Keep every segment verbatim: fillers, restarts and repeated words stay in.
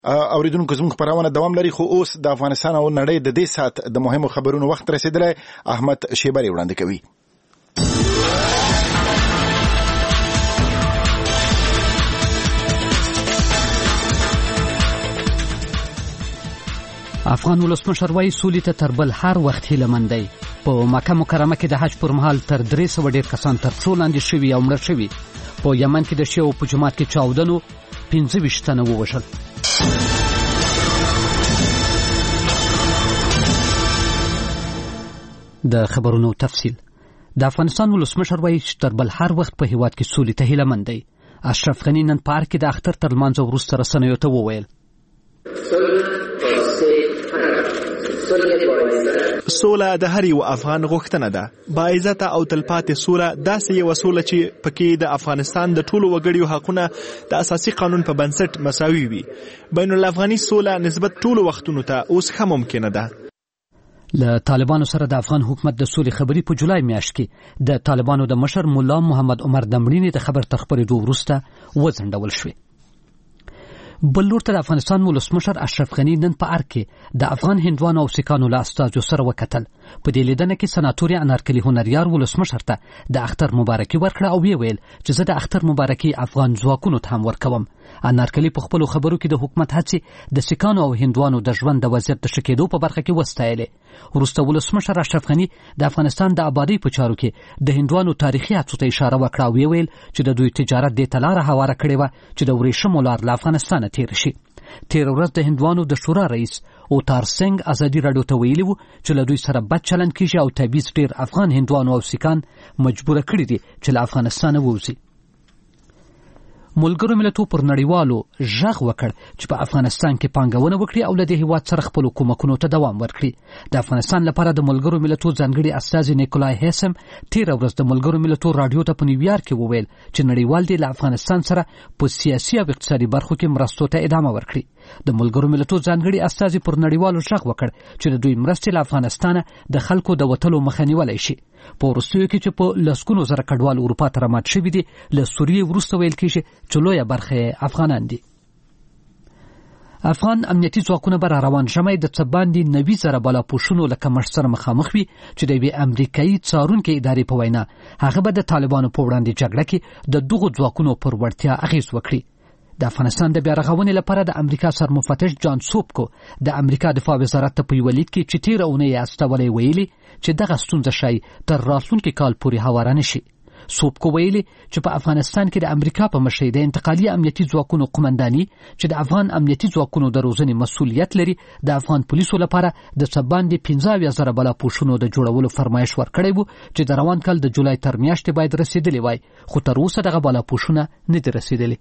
اوریدونکو زموږ خبرونه دوام لري، خو اوس د افغانستان او نړۍ د دې سات د مهمو خبرونو وخت رسیدلی. احمد شیبری وړاندې کوي. افغان ولسمشر وايي سولې ته تر بل هر وخت هیله مند دی. په مکه مکرمه کې د حج پر مهال تر درې سوه ډېر کسان تر پښو لاندې شوي او مړه شوي. په یمن کې د شیعو په جومات کې چاودنو پنځه ویشت تنه ووژل. د خبرونو تفصیل. د افغانستان ولسمشر وايي چې تر بل هر وخت په هیواد کې سولې ته هیله مند دی. اشرف غني نن پارک کې د اختر تر لمانځه وروسته رسنیو ته وویل سوله د هر یو افغان غوښتنه ده. با عزت او تلپاتې سوله داسې یو سوله چې پکې د افغانستان د ټولو وګړیو حقونه د اساسي قانون په بنسټ مساوي وي. بین الافغاني سوله نسبت ټولو وختونو ته اوس هم ممکنه ده. له طالبانو سره د افغان حکومت د سولې خبرې په جولای میاشت کې د طالبانو د مشر مولا محمد عمر د مړینې د خبر تر خپرېدو وروسته وځنډول شوې. بل لور ته د افغانستان ولسمشر اشرف غني نن په ارګ کې د افغان هندوانو او سیکانو له استازو سره وکتل. په دې لیدنه کې سناتور انارکلي هنریار ولسمشر ته د اختر مبارکي ورکړه او ویل چې زه د اختر مبارکي افغان ځواکونو ته هم ورکوم. انارکلي په خپلو خبرو کې د حکومت هڅې د سیکانو او هندوانو د ژوند د وضعیت د ښه کېدو په برخه کې وستایلې. وروسته ولسمشر اشرف غني د افغانستان د آبادۍ په چارو کې د هندوانو تاریخي هڅو ته اشاره وکړه او ویل چې د دوی تجارت دې ته لاره هواره کړې وه چې د ورېښمو لار له افغانستانه تېر شي. تیر ورځ د هندوانو د شورا رئیس اوتار سنگ ازادي راډیو ته ویلي وو چې له دوی سره بد چلند کیږي او تبعیض ډېر افغان هندوانو او سیکان مجبوره کړي دي چې له افغانستانه ووځي. ملګرو ملتونو پر نړیوالو ژغ وکړ چې په افغانستان کې پانګونه وکړي او له دې هیواد سره خپل کومکونو ته دوام ورکړي. د افغانستان لپاره د ملګرو ملتونو ځانګړي استازي نیکولای هیسم تیر ورځ د ملګرو ملتونو رادیو ته په نیویارک کې وویل چې نړیوال دي له افغانستان سره په سیاسي او اقتصادي برخو کې مرستو ته ادامه ورکړي. د ملګرو ملتونو ځانګړي استازي پر نړیوالو ژغ وکړ چې د دوی مرستې له افغانستانه د خلکو د وتلو مخه نیولی شي. په وروستیو کې چې په لسګونو زره کډوال اروپا ته رامات شوي دي له سوریې وروسته ویل کېږي چې لویه برخه افغانان دي. افغان امنیتي ځواکونه به راروان ژمی د څه باندې نوي زره بالاپوشونو له کمښت سره مخامخ وي چې د یوې امریکایي څارونکې ادارې په وینا هغه به د طالبانو په وړاندې جګړه کې د دغو ځواکونو پر وړتیا اغېز وکړي. د افغانستان د بیا رغونې لپاره د امریکا سرمفتش جان سوپکو د امریکا دفاع وزارت ته په یوه لیک کې چې تېره اونۍ یې استولی ویلي چې دغه ستونزه ښایي تر راتلونکي کال پورې هواره نه شي. سوپکو ویلي چې په افغانستان کې د امریکا په مشرۍ د انتقالي امنیتي ځواکونو قومنداني چې د افغان امنیتي ځواکونو د روزنې مسؤلیت لري د افغان پولیسو لپاره د څه باندې پنځه اویا زره بالاپوشونو د جوړولو فرمایش ورکړی و چې د روان کال د جولای تر میاشتې باید رسېدلی وای، خو تر اوسه دغه بالاپوشونه نه دي رسېدلي.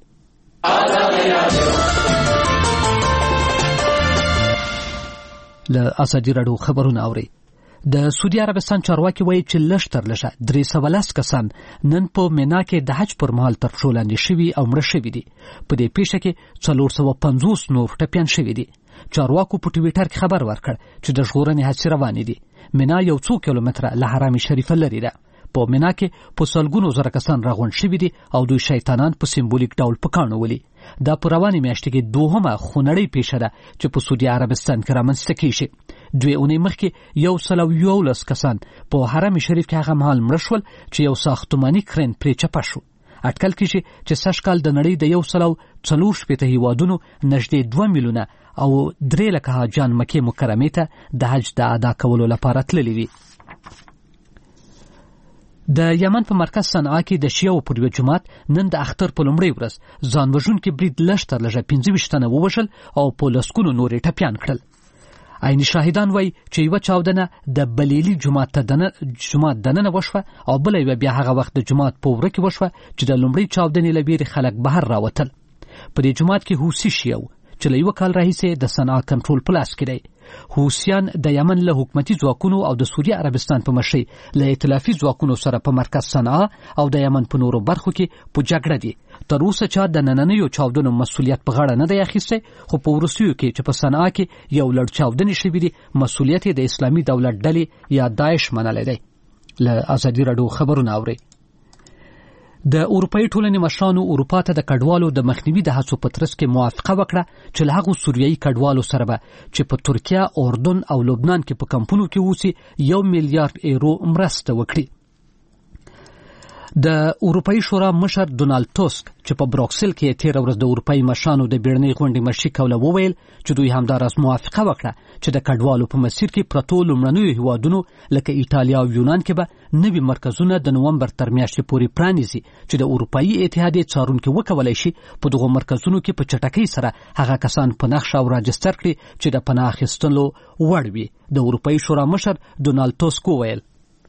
له ازادي راډیو خبرونه اوري. د سعودي عربستان چارواکي وایي چې لږ تر لږه درې سوه لس کسان نن په مینا کې د حج پر مهال تر پښو لاندې شوي او مړه شوي دي. په دې پیښه کې څلور سوه پنځوس نور ټپیان شوي دي. چارواکو په ټویټر کې خبر ورکړ چې د ژغورنې هڅې روانې دي. مینا یو څو کیلومتره له حرم شریفه لرې ده. په مینا کې په سلګونو زره کسان راغونډ شوي دي او دوی شیطانان په سمبولیک ډول په کاڼو ولي. دا په روانې میاشتې کې دوهمه خونړۍ پیښه ده چې په سعودي عربستان کې رامنځته کېږي. دوی اونۍ مخکې یو سل او یولس کسان په حرم شریف کې هغه مهال مړه شول چې یو ساختماني کرین پرې چپه شو. اټکل کېږي چې سږ کال د نړۍ د یو سل او څلور شپېته هیوادونو نږدې دوه میلیونه او درې لکه حاجیان مکې مکرمې ته د حج د ادا کولو لپاره تللي وي. د یمن په مرکز صنعا کې د شیعو پر یوه جومات نن د اختر په لومړۍ ورځ ځان وژونکي برید لږ تر لږه پنځه ویشت تنه ووژل او په لسګونو نور یې ټپیان کړل. عیني شاهدان وایي چې یوه چاودنه د بلیلي جومات ته دننه جومات دننه وشوه او بله یوه بیا هغه وخت د جومات په وره کې وشوه چې د لومړۍ چاودنې له ویرې خلک بهر راوتل. په دې جومات کې حوثي شیعه چې له یوه کال راهیسې د صنعا کنټرول په لاس کې دی. حوثیان د یمن له حکومتي ځواکونو او د سوریه عربستان په مشرۍ له ائتلافي ځواکونو سره په مرکز صنعا او د یمن په نورو برخو کې په جګړه دي. تر اوسه چا د نننیو چاودنو مسؤلیت په غاړه نه دی اخیستی، خو په وروستیو کې چې په صنعا کې یو لړ چاودنې شوي دي مسؤلیت یې د اسلامي دولت ډلې یا داعش منلی دی. له ازادي راډیو خبرونه اورئ. د اروپאי ټولنې مشرانو اروپا ته د کډوالو د مخنیوي د هڅو په ترڅ کې موافقه وکړه چې له هغو سوریایي کډوالو سره به چې په ترکیه، اردن او لبنان کې په کمپونو کې اوسي یو میلیارډ ایرو مرسته وکړي. د اروپאי شورا مشر ډونالد ټاسک چې په بروکسل کې تیر ورځ د اروپאי مشرانو د بیړنۍ غونډې مشري کوله وویل چې دوی همداراز موافقه وکړه چې د کډوالو په مسیر کې پرتو لومړنیو هیوادونو لکه ایټالیا او یونان کې به نوي مرکزونه د نومبر تر میاشتې پورې پرانیزي چې د اروپאי اتحادیې څارونکي وکولای شي په دغو مرکزونو کې په چټکۍ سره هغه کسان په نقشه او راجستر کړي چې د پناه اخیستلو وړ وي. د اروپאי شورا مشر ډونالد ټاسک وویل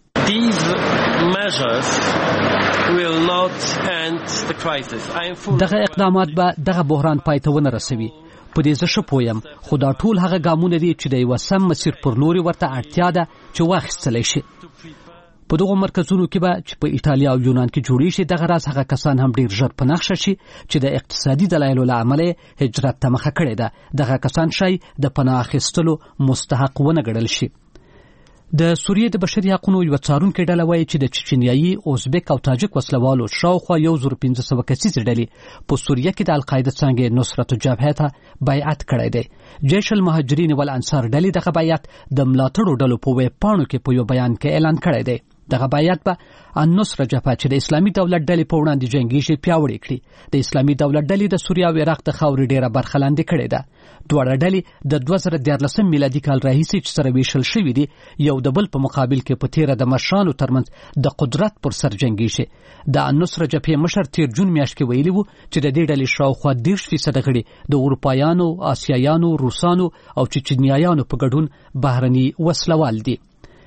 دغه اقدامات به دغه بحران پای ته ونه رسوي. په دې زه ښه پویم، خو دا ټول هغه ګامونه دي چې د یوه سم مسیر پر لوري ورته اړتیا ده چې واخیستلی شي. په دغو مرکزونو کې به چې په ایټالیا او یونان کې جوړې شي دغه راز هغه کسان هم ډیر ژر په نقشه شي چې د اقتصادي دلایلو له امله هجرت ته مخه کړې ده. دغه کسان شاید د پناه اخیستلو مستحق ونه ګڼل شي. د سوریې د بشري حقوقو یو څارونکي ډله وایي چې د چچنیایي، ازبک او تاجک وسلوالو شاوخوا یو زر پنځه سوه کسیزې ډلې په سوریه کې د القاعده څانګې نصرت الجبهه ته بیعت کړی دی. جیش المهاجرین والانصار ډلې دغه بیعت د ملاتړو ډلو په ویب پاڼو کې په یو بیان کې اعلان کړی دی. دغه بیعت به النصر جبهه چې د اسلامي دولت ډلې په وړاندې جنګیږي پیاوړې کړي. د اسلامي دولت ډلې د سوریه او عراق د خاورې ډیره برخه لاندې کړې ده. دواړه ډلې د دوه زره دیارلسم میلادي کال راهیسې چې سره ویشل شوي دي یو د بل په مقابل کې په تیره د مشرانو ترمنځ د قدرت پر سر جنګیږي. د النصر جبهې مشر تیر جون میاشت کې ویلي وو چې د دې ډلې شاوخوا دېرش فیصده غړي د اروپایانو، آسیایانو، روسانو او چچنیایانو په ګډون بهرني وسلوال دي.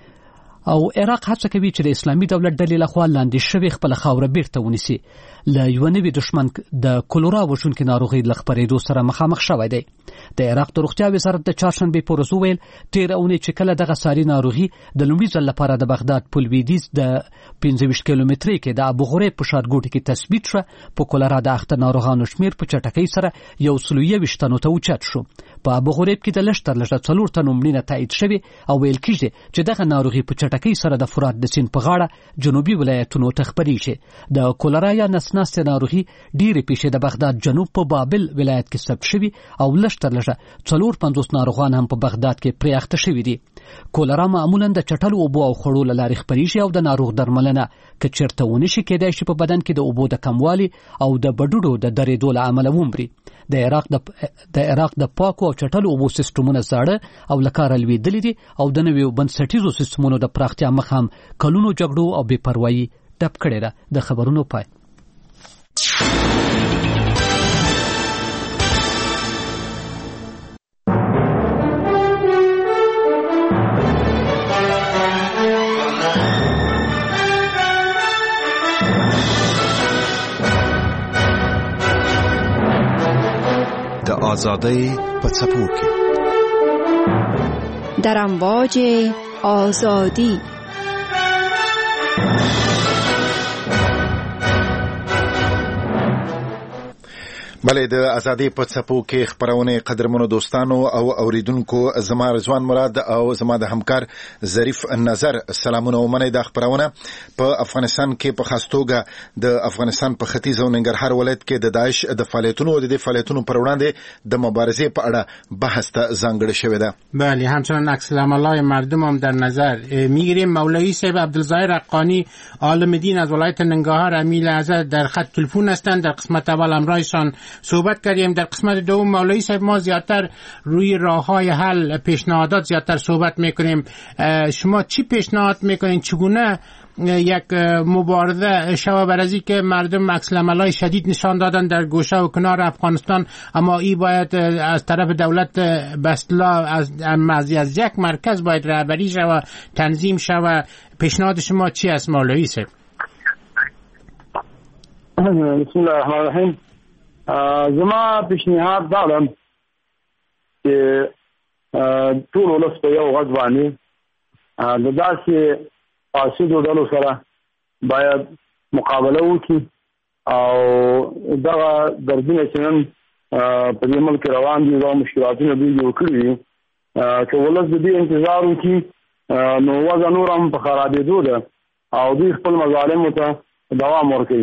او عراق هڅه کوي چې د اسلامي دولت ډلې لخوا لاندې شوې خپله خاوره بیرته ونیسي. له یوه نوي دښمن د کولرا وژونکې ناروغۍ له خپرېدو سره مخامخ شوی دی. د عراق د روغتیا وزارت د چهارشنبې په ورځ وویل تېره اونۍ چې کله دغه ساري ناروغي د لومړي ځل لپاره د بغداد په لویدیځ د پنځه ویشت کیلومترۍ کې د ابو غریب په ښارګوټي کې تثبیت شوه، په کولرا د اخته ناروغانو شمېر په چټکۍ سره یو سل او یوویشت تنو ته اوچت شو. په ابو غریب کې د لږ تر لږه څلور تنو مړینه تایید شوې او ویل کېږي چې دغه ناروغي په چټکۍ سره د فرات د سیند په غاړه جنوبي ولایتونو ته خپرېږي. د کولرا یا نسناستې ناروغي ډېرې پیښې د بغداد جنوب په بابل ولایت کې ثبت شوي او لږ تر لږه څلور پنځوس ناروغان هم په بغداد کې پرې اخته شوي دي. کولرا معمولا د چټلو اوبو او خوړو له لارې خپرېږي او د ناروغ درملنه که چېرته ونه شي کېدای شي په بدن کې د اوبو د کموالي او د بډوډو د درېدو له امله ومري. د عراق د د عراق د پاکو او چټلو اوبو سیستمونه زاړه او له کاره لوېدلي دي او د نویو بنسټیزو سیستمونو د پراختیا مخه هم کلونو جګړو او بې پروایي ټپ کړې ده. د خبرونو پای. د آزادۍ په څپو کې در امواج آزادی بله د ازادۍ په څپو کې خپرونه قدرمنو دوستانو او اوریدونکو، زما رضوان مراد او زما د همکار ظریف نظر سلامونه ومنئ. د خپرونه په افغانستان کې په خاص توګه د افغانستان په ختیځ او ننګرهار ولایت کې د داعش د فعالیتونو او د دې فعالیتونو پر وړاندې د مبارزې په اړه بحث ته ځانګړې شوې ده. بله، همچنان عکس العمل‌های مردم هم در نظر میگیریم. مولوی صاحب عبدالظاهر حقانی عالم دین از ولایت ننگرهار امیل حضرت در خط تلفن هستند. در قسمت اول همراهشان صحبت کردیم. در قسمت دوم مولوی صاحب ما زیادتر روی راه‌های حل، پیشنهادات زیادتر صحبت میکنیم. شما چی پیشنهاد میکنین چگونه یک مبارزه شوه بر از این که مردم عکس العمل‌های شدید نشان دادن در گوشه و کنار افغانستان، اما این باید از طرف دولت به اصطلاح از از یک مرکز باید رهبری شوه، تنظیم شوه. پیشنهاد شما چی است مولوی صاحب؟ بسم الله الرحمن الرحیم. زما پیشنهاد دا ده چې ټول ولس په یو غږ باندې د داسې فاسدو ډلو سره باید مقابله وکړي او دغه دردونه چې نن په دې ملک روان دي، دا مشکلاتونه دوی جوړ کړي دي، که ولس د دې انتظار وکړي نو وضع نور هم په خرابېدو ده او دوی خپل مظالمو ته دوام ورکوي.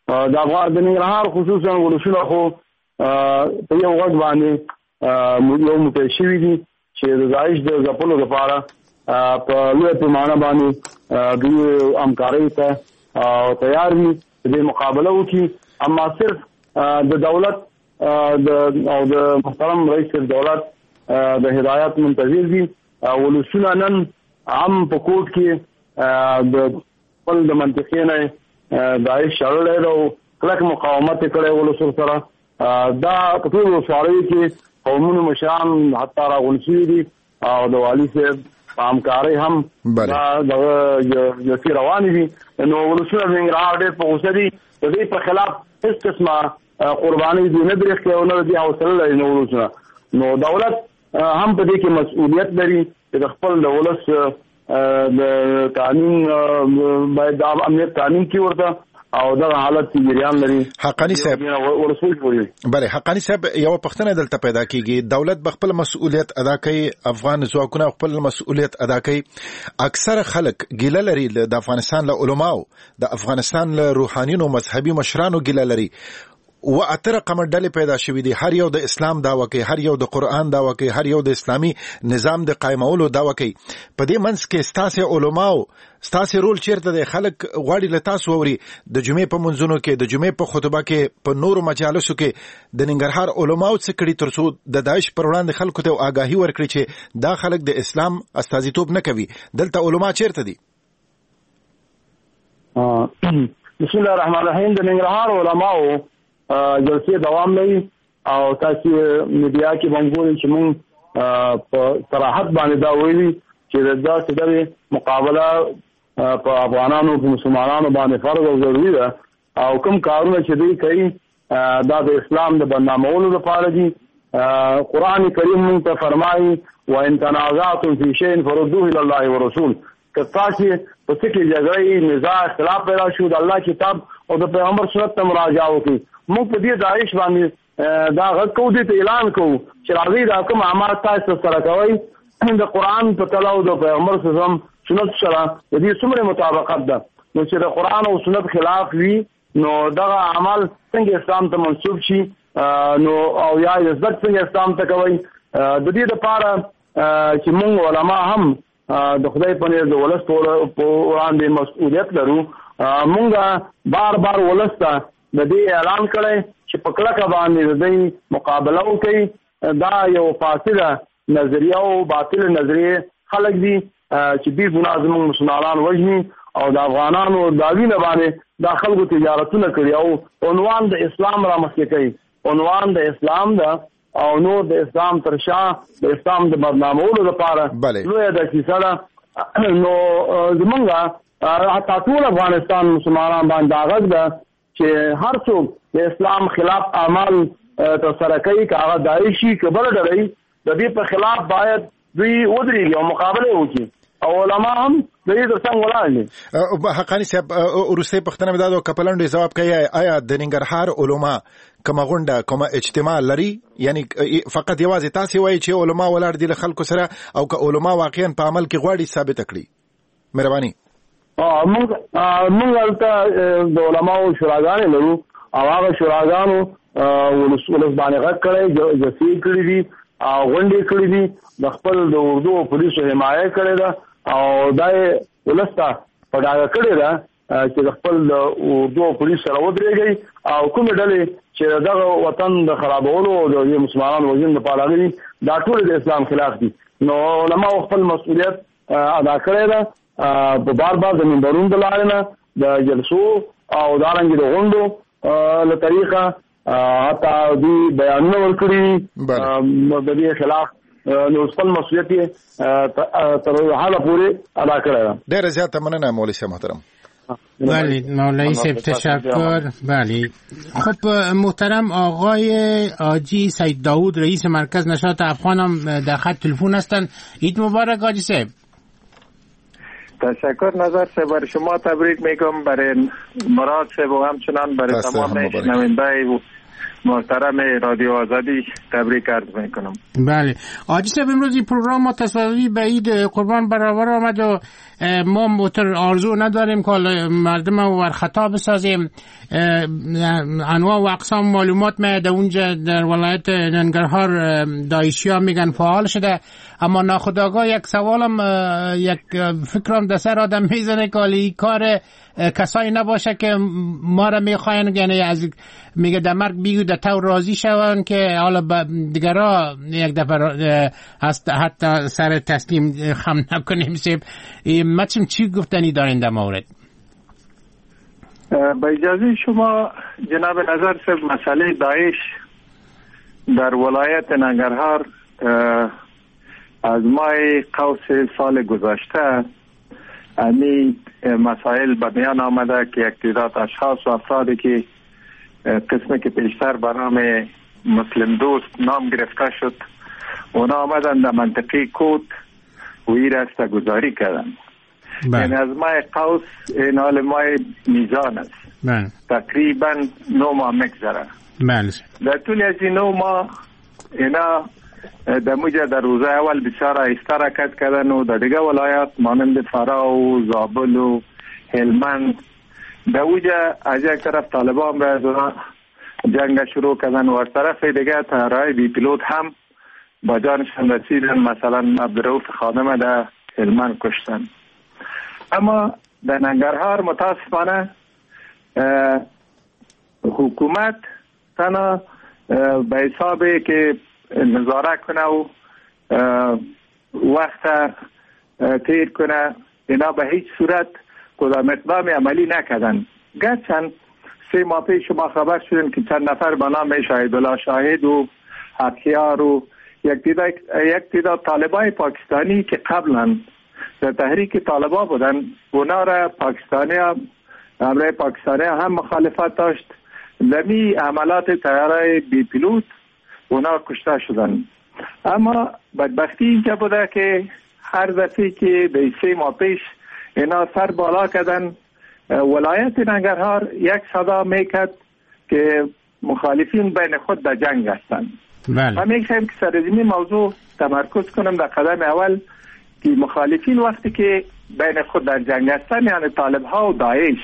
د افغان د ننګرهار خصوصا ولسونه خو په یو غږ باندې یو متحد شوي دي چې د داعش د ځپلو لپاره په لویه پیمانه باندې دوی همکارۍ ته تیار وي د مقابله وکړي. اما صرف د دولت او د محترم رئیس دولت د هدایت منتظر دي. ولسونه نن هم په کوټ کې د خپل د منطقې نه داعش شړلی ده او کلک مقاومت یې کړی ولسو سره. دا په ټولو ولسوالیو کې قومونو مشران حتی راغونډ شوي دي او د والي صاحب په همکارۍ هم دا دغه جلسې روانې دي. نو ولسونه د ننګرهار ډېر په غوسه دي. د دې په خلاف هېڅ قسمه قربانۍ دوی نه برېښ کوي او نه د دې حوصله لري نو ولسونه. نو دولت هم په دې کې مسؤلیت لري چې د خپل د ولس د قانون باید د امنیت قانون کې ورته او دا حالت چې جریان لري. حقانی صاحب ورسول پورې بله حقانی صاحب یو پښتنه دلته پیدا کیږي دولت به خپل مسؤلیت ادا کوي افغان ځواکونه خپل مسؤلیت ادا کوي. اکثر خلک ګیله لري د افغانستان له علماو د افغانستان له روحانیونو مذهبي مشرانو ګیله لري و اتر قمر ډلې پیدا شوې دي هر یو د اسلام دعوه کوي هر یو د قرآن دعوه کوي هر یو د اسلامي نظام د قائمولو دعوه کوي. په دې منځ کې ستاسو علماو ستاسو رول چیرته دی؟ خلک غواړي له تاسو اوري د جمعې په منځونو کې د جمعې په خطبه کې په نورو مجالسو کې د ننګرهار علماو څه کړي ترڅو د داعش پر وړاندې خلکو ته آگاهي ورکړي چې دا خلک د اسلام استازیتوب نه کوي. دلته علما چیرته دي؟ بسم الله الرحمن الرحیم. د ننګرهار علماو جلسې دوام لري او تاسو میډیا کې باندې چې موږ په صراحت باندې دا وایي چې دا څه مقابله په افغانانو په مسلمانانو باندې فرض او ضروري ده او کوم کارونه چې دوی کوي دا د اسلام د بدنامولو لپاره دي. قرآن کریم موږ ته فرمایي وان تنازعتم فی شیء فردوه الی الله والرسول. که تاسو په څه کې جګړې نزاع اختلاف پیدا شو د الله کتاب او د پیغمبر سنت ته مراجعه وکړئ. موږ په دې داعش باندې دا غږ کوو دې ته اعلان کوو چې راځئ دا کوم اعمال تاسو سره کوئ د قرآن په تله او د پیغمبر صلی الله علیه وسلم سنت سره د دې څومره مطابقت ده. نو چې د قرآن او سنت خلاف وي نو دغه اعمال څنګه اسلام ته منسوب شي نو او یا عزت څنګه اسلام ته کوي. د دې لپاره چې موږ علما هم د خدای په نيز د ولس په وړاندې مسؤلیت لرو. موږ بار بار ولس ته د دې اعلان کړی چې په کلکه باندې د دې مقابله وکړي. دا یو فاسده نظریه او باطل نظریه خلک دي چې دې ګناه زموږ مسلمانان وژني او د افغانانو داوینه باندې دا خلکو تجارتونه کړي او عنوان د اسلام را مخکې کوي. عنوان د اسلام ده او نور د اسلام تر شا د اسلام د بدنامولو لپاره لویه دسیسه ده. نو زمونږ حتی ټول افغانستان مسلمانان باندې غږ ده چې هر څوک د اسلام خلاف اعمال ترسره کوي که هغه داعشي که بله ډلې د دې په خلاف باید دوی ودرېږي او مقابله وکړي او علما هم د دې تر څنګ ولاړ دي. حقانی صاحب وروستۍ پوښتنه مې دا ده که په لنډو ځواب کوي آیا د ننګرهار علما کومه غونډه کومه اجتماع لري؟ یعنی فقط یوازې تاسې وایي چې علما ولاړ دي له خلکو سره او که علما واقعا په عمل کې غواړي ثابته کړي؟ مهرباني. موږ موږ هلته د علماو شوراګانې لرو او هغه شوراګانو ولس ولس باندې غږ کړی جلسې کړي دي او غونډې کړي دي د خپل د اردو او پولیسو حمایه کړې ده او دا یې ولس ته په ډاګه کړې ده چې د خپل د اردو او پولیسو سره ودرېږي او کومې ډلې چې دغه وطن د خرابولو او د مسلمانانو وژنې لپاره راغلي دا ټول د اسلام خلاف دي. نو علماو خپل مسؤلیت ادا کړی ده په بار بار د منبرونو د لارې نه د جلسو او دارنګې د غونډو له طریقه حتی دوی بیانونه ورکړي د دې خلاف نو خپل مسؤلیت یې تر حاله پورې ادا کړی ده. ډېره زیاته مننه مولوي صاحب محترم. بله مولوی صاحب تشکر. بله خب محترم آقای آجی سید داود رئیس مرکز نشاط افغان هم در خط تلفن هستند. عید مبارک آجی صاحب. تشکر نظر صاحب. برای شما تبریک میگم، برای مراد صاحب و همچنان برای تمام شنونده‌های محترم رادیو آزادی تبریک عرض میکنم. بله آجی صاحب، امروز این پروگرام ما تصادفی به عید قربان برابر آمد و ما موتر آرزو نداریم که مردم رو ور خطا بسازیم. انواع و اقسام معلومات ما در اونجا در ولایت ننگرهار داعشی ها میگن فعال شده، اما ناخودآگاه یک سوالم یک فکرم در سر آدم میزنه که این کار کسایی نباشه که ما را میخواین، یعنی از میگه در مرگ بیگو در تو راضی شون که حالا دیگرها یک دفعه حتی سر تسلیم خم نکنیم. سیب مچم چی گفتنی دارین در مورد؟ با اجازه شما جناب نظر صاحب، مسئله داعش در ولایت ننگرهار از ماه قوس سال گذشته امی مسائل به میان آمده که یک تعداد اشخاص و افرادی که قسمی که پیشتر به نام مسلم دوست نام گرفته شد، اونا آمدن در منطقه کوت و این رسته گذاری کردن. یعنی از ماه قوس این حال ماه میزان است. بله. تقریبا نو ماه مگذره. بله. در طول از این نو ماه اینا در موجه در روزه اول بسیار آهسته حرکت کردن و در دیگه ولایات مانند فرا و زابل و هلمند در اوجه از یک طرف طالبان به جنگ شروع کردن و از طرف دیگه طیاره‌های بی پیلوت هم با جانشان رسیدن، مثلا عبدالرؤوف خادم در هلمند کشتن. اما در ننگرهار متاسفانه حکومت تنها به حسابی که نظاره کنه و وقت تیر کنه، اینا به هیچ صورت کدام اقدام عملی نکردن. گرچند سه ماه پیش شما خبر شدن که چند نفر به نام شاهدالله شاهد و حقیار و یک تعداد یک تعداد طالبای پاکستانی که قبلا در تحریک طالبا بودن، اونا را پاکستانی هم امره پاکستانی هم مخالفت داشت. لمی عملات طیاره بی پیلوت اونا کشته شدن. اما بدبختی اینجا بوده که هر دفعه که به سه ماه پیش اینا سر بالا کردن، ولایت ننگرهار یک صدا میکرد که مخالفین بین خود در جنگ هستند. بله. من میخوایم که سر این موضوع تمرکز کنم در قدم اول که مخالفین وقتی که بین خود در جنگ هستن، یعنی طالب ها و داعش،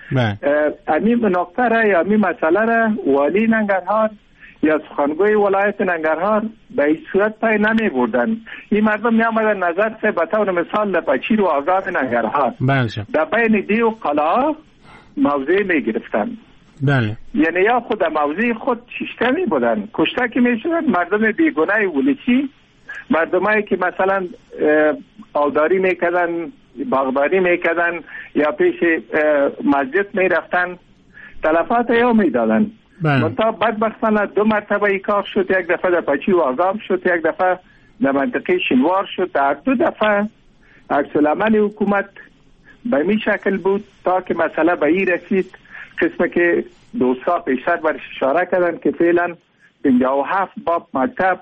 امین نقطه را یا امین مسئله را والی ننگرهار یا سخنگوی ولایت ننگرهار به این صورت پای نمی بردن. این مردم می آمدن نظر سه به طور مثال در پچیر و آزاد ننگرهار در بین دی و قلعه موضع می گرفتن. بله. یعنی یا خود موضع خود ششته می بودن، کشته که می شدن مردم بیگناه ولیچی، مردمایی که مثلا آوداری می کردن، باغداری می کردن یا پیش مسجد می رفتن، تلفات یا می دادن. منطقه بدبختانه دو مرتبه ای کار شد، یک دفعه در پچی و آزام شد، یک دفعه در منطقه شنوار شد. در دو دفعه عکس العمل حکومت به می شکل بود تا که مسئله به این رسید قسمه که دوستا پیشتر برش اشاره کردن که فعلا پنجاه و هفت باب مکتب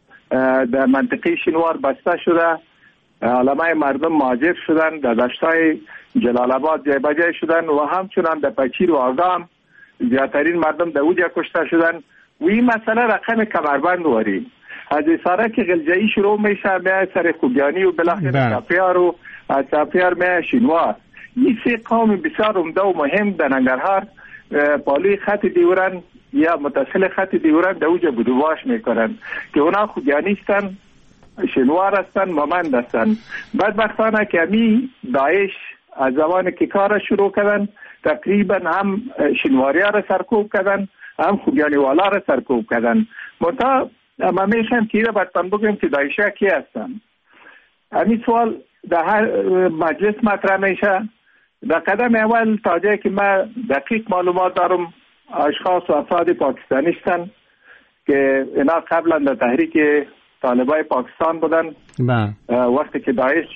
در منطقه شنوار بسته شده، علمای مردم مهاجر شدن، در دشتای جلال آباد جای بجای شدن و همچنان در پچیر و آزام زیادترین مردم در اوجه کشته شدن. و این مسئله رقم کمربند واری از ساره که غلجه‌ای شروع میشه به سر خوگیانی و بالاخره چاپیار و از چاپیار به شینوار. این سه قوم بسیار عمده و مهم در ننگرهار بالای خط دیورن یا متصل خط دیورن در اوجه بدوباش میکنن که اونا خوگیانی هستن، شینوار هستن، مامند هستن. بدبختانه که امی داعش از زمان که کار شروع کردن تقریبا هم شنواری ها را سرکوب کردن، هم خوگیانی والا را سرکوب کردن. منطقه ما میشم که ایره برتن بگویم که داعشی ها کی هستن. همین سوال در هر مجلس مطرح میشه. در قدم اول تا جایی که ما دقیق معلومات دارم اشخاص و افراد پاکستانی هستن که اینا قبلا در تحریک طالبای پاکستان بودن. وقتی که داعش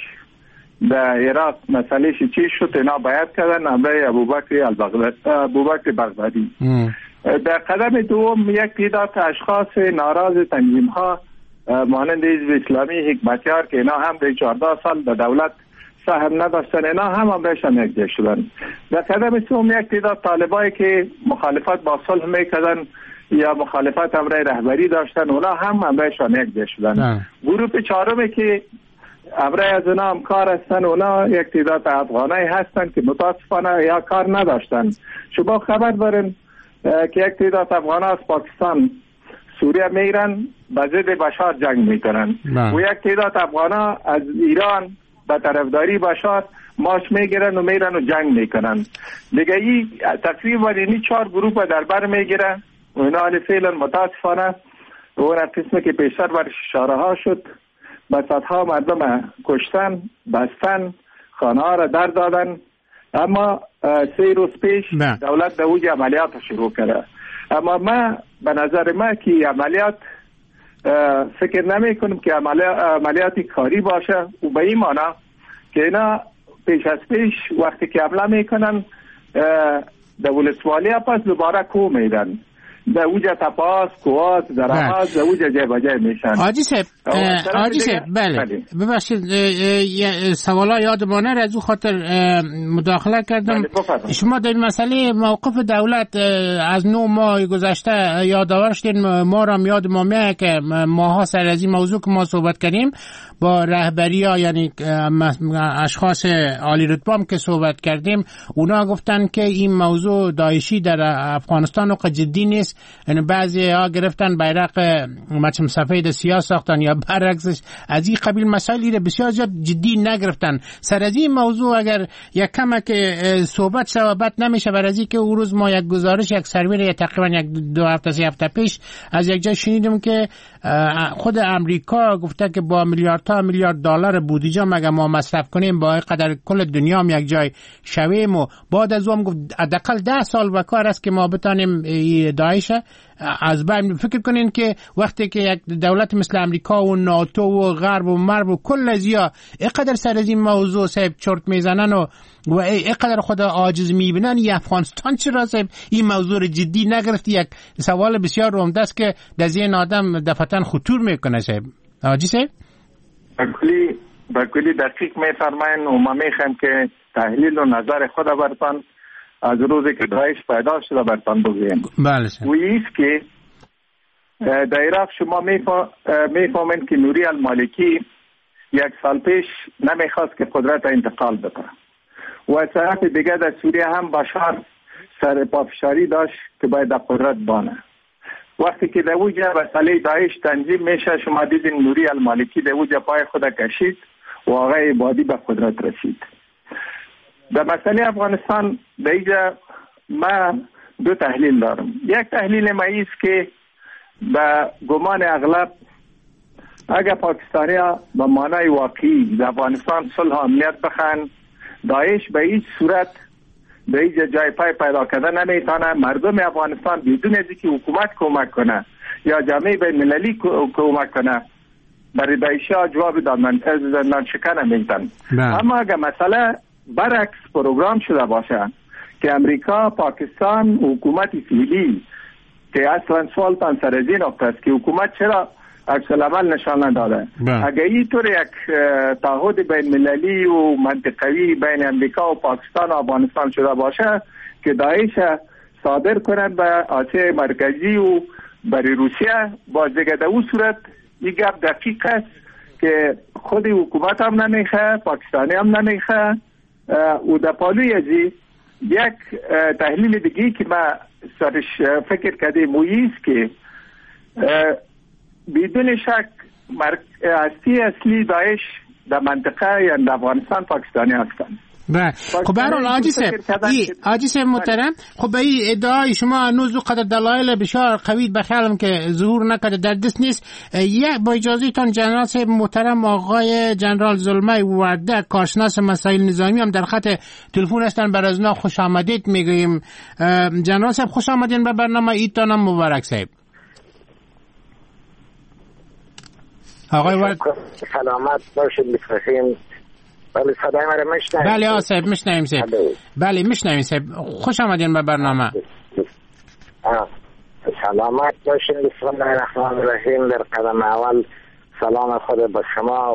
در عراق مسئله چی شد اینا بیعت کردن امره ابوبکر البغدادی ابوبکر بغدادی. در قدم دوم یک تعداد اشخاص ناراض تنظیم ها مانند حزب اسلامی حکمتیار که اینا هم در چهارده سال در دولت سهم نداشتن، اینا هم هم بهشان یکجا شدن. در قدم سوم یک تعداد طالبایی که مخالفت با صلح میکردن یا مخالفت امره رهبری داشتن، اونا هم امرهشان یک جا شدن. گروه چهارمی که امره از اونا هم کار هستن، اونا یک تعداد افغانایی هستن که متاسفانه یا کار نداشتن. شما خبر دارین که یک تعداد افغان از پاکستان سوریه میرن به ضد بشار جنگ میکنن و یک تعداد افغان از ایران به طرفداری بشار ماش میگیرن و میرن و جنگ میکنن. دیگه این تقریبا این چهار گروه در بر میگیرن و اینا حال فعلا متاسفانه اون قسمی که پیشتر برش اشاره ها شد به صدها مردم کشتن، بستن، خانه ها را در دادن. اما سه روز پیش دولت دوج عملیات شروع کرده. اما ما به نظر ما که عملیات فکر نمی کنم که عملیاتی کاری باشه و به این معنی که اینا پیش از پیش وقتی که حمله میکنن دولتوالی پس دوباره کو میدن در اوجه تپاس، کوات، درهاز در اوجه جای بجای میشن. آجی سب آجی سب بله ببخشید سوالا یادمانه را از او خاطر مداخله کردم. شما در مسئله موقف دولت از نو ماه گذشته یادآور شدین، ما را یاد ما میاد که ماها سر از این موضوع که ما صحبت کردیم با رهبری ها، یعنی اشخاص عالی رتبه هم که صحبت کردیم، اونا گفتن که این موضوع داعشی در افغانستان و جدی نیست. یعنی بعضی ها گرفتن بیرق مثلا سفید سیاه ساختن یا برعکسش، از این قبیل مسائلی رو بسیار زیاد جدی نگرفتن. سر از این موضوع اگر یک کمک صحبت صحبت نمیشه، برای از که اون روز ما یک گزارش یک سروی تقریبا یک دو هفته سه هفته پیش از یک جا شنیدم که خود امریکا گفته که با میلیاردها میلیارد دلار بودجه مگه ما مصرف کنیم با قدر کل دنیا هم یک جای شویم و بعد از اون گفت حداقل ده سال وکار است که ما بتانیم داعش از بین. فکر کنین که وقتی که یک دولت مثل امریکا و ناتو و غرب و مرب و کل ازیا اینقدر سر از این موضوع صاحب چرت میزنن و و اینقدر خدا عاجز میبینن، این افغانستان چرا صاحب این موضوع جدی نگرفت؟ یک سوال بسیار عمده است که در ذهن آدم دفعتاً خطور میکنه صاحب. آجی صاحب بکلی بکلی دقیق میفرمایین و ما میخوایم که تحلیل و نظر خود برتان از روزی که داعش پیدا شده برتان بگویم. بله صاحب. و ایست که در عراق شما میفهمین که نوری المالکی یک سال پیش نمیخواست که قدرت انتقال بده و از طرف دیگه در سوریه هم بشار سر پافشاری داشت که باید در قدرت بانه. وقتی که در اوجه مسئله داعش تنظیم میشه، شما دیدین نوری المالکی در اوجه پای خود کشید و آقای عبادی به قدرت رسید. در مسئله افغانستان در اینجا من دو تحلیل دارم. یک تحلیل ما ایست که به گمان اغلب اگر پاکستانی ها به معنای واقعی در افغانستان صلح و امنیت بخوان، داعش به هیچ صورت به هیچ جای پای پیدا کردن نمیتونه. مردم افغانستان بدون از اینکه حکومت کمک کنه یا جامعه بین المللی کمک کنه برای داعش ها جواب دادن شکن نمیتن. اما اگر مسئله برعکس پروگرام شده باشه که امریکا، پاکستان، حکومت فعلی که اصلا سوال تان سر از این نقطه است که حکومت چرا عکس العمل نشان نداده. اگر اینطور یک تعهد بین مللی و منطقوی بین امریکا و پاکستان و افغانستان شده باشه که داعش صادر کنند به آسیای مرکزی و برای روسیه، باز دیگه در اون صورت این گپ دقیق است که خود حکومت هم نمیخواه، پاکستانی هم نمیخواه و در پالوی ازی یک تحلیل دیگه که ما سرش فکر کردیم و ایست که بدون شک هستی اصلی داعش در منطقه یا در افغانستان پاکستانی هستند. بله خب برحال آجی صاحب آجی صاحب محترم، خب این ادعای شما هنوز قدر دلایل بسیار قوی بخیالم که ظهور نکرده در دست نیست. یک با اجازه تان جنرال صاحب محترم آقای جنرال ظلمه ورده کارشناس مسائل نظامی هم در خط تلفن هستن، بر از نا خوش آمدید میگوییم. جنرال صاحب خوش آمدین به برنامه ایتان هم مبارک صاحب. آقای ورد سلامت باشید بخیر. بله صدای ما رو میشنوید؟ بله آقا صاحب میشنویم صاحب. بله میشنویم صاحب، خوش آمدین به برنامه. سلامت باشین. بسم الله الرحمن الرحیم. در قدم اول سلام خود با شما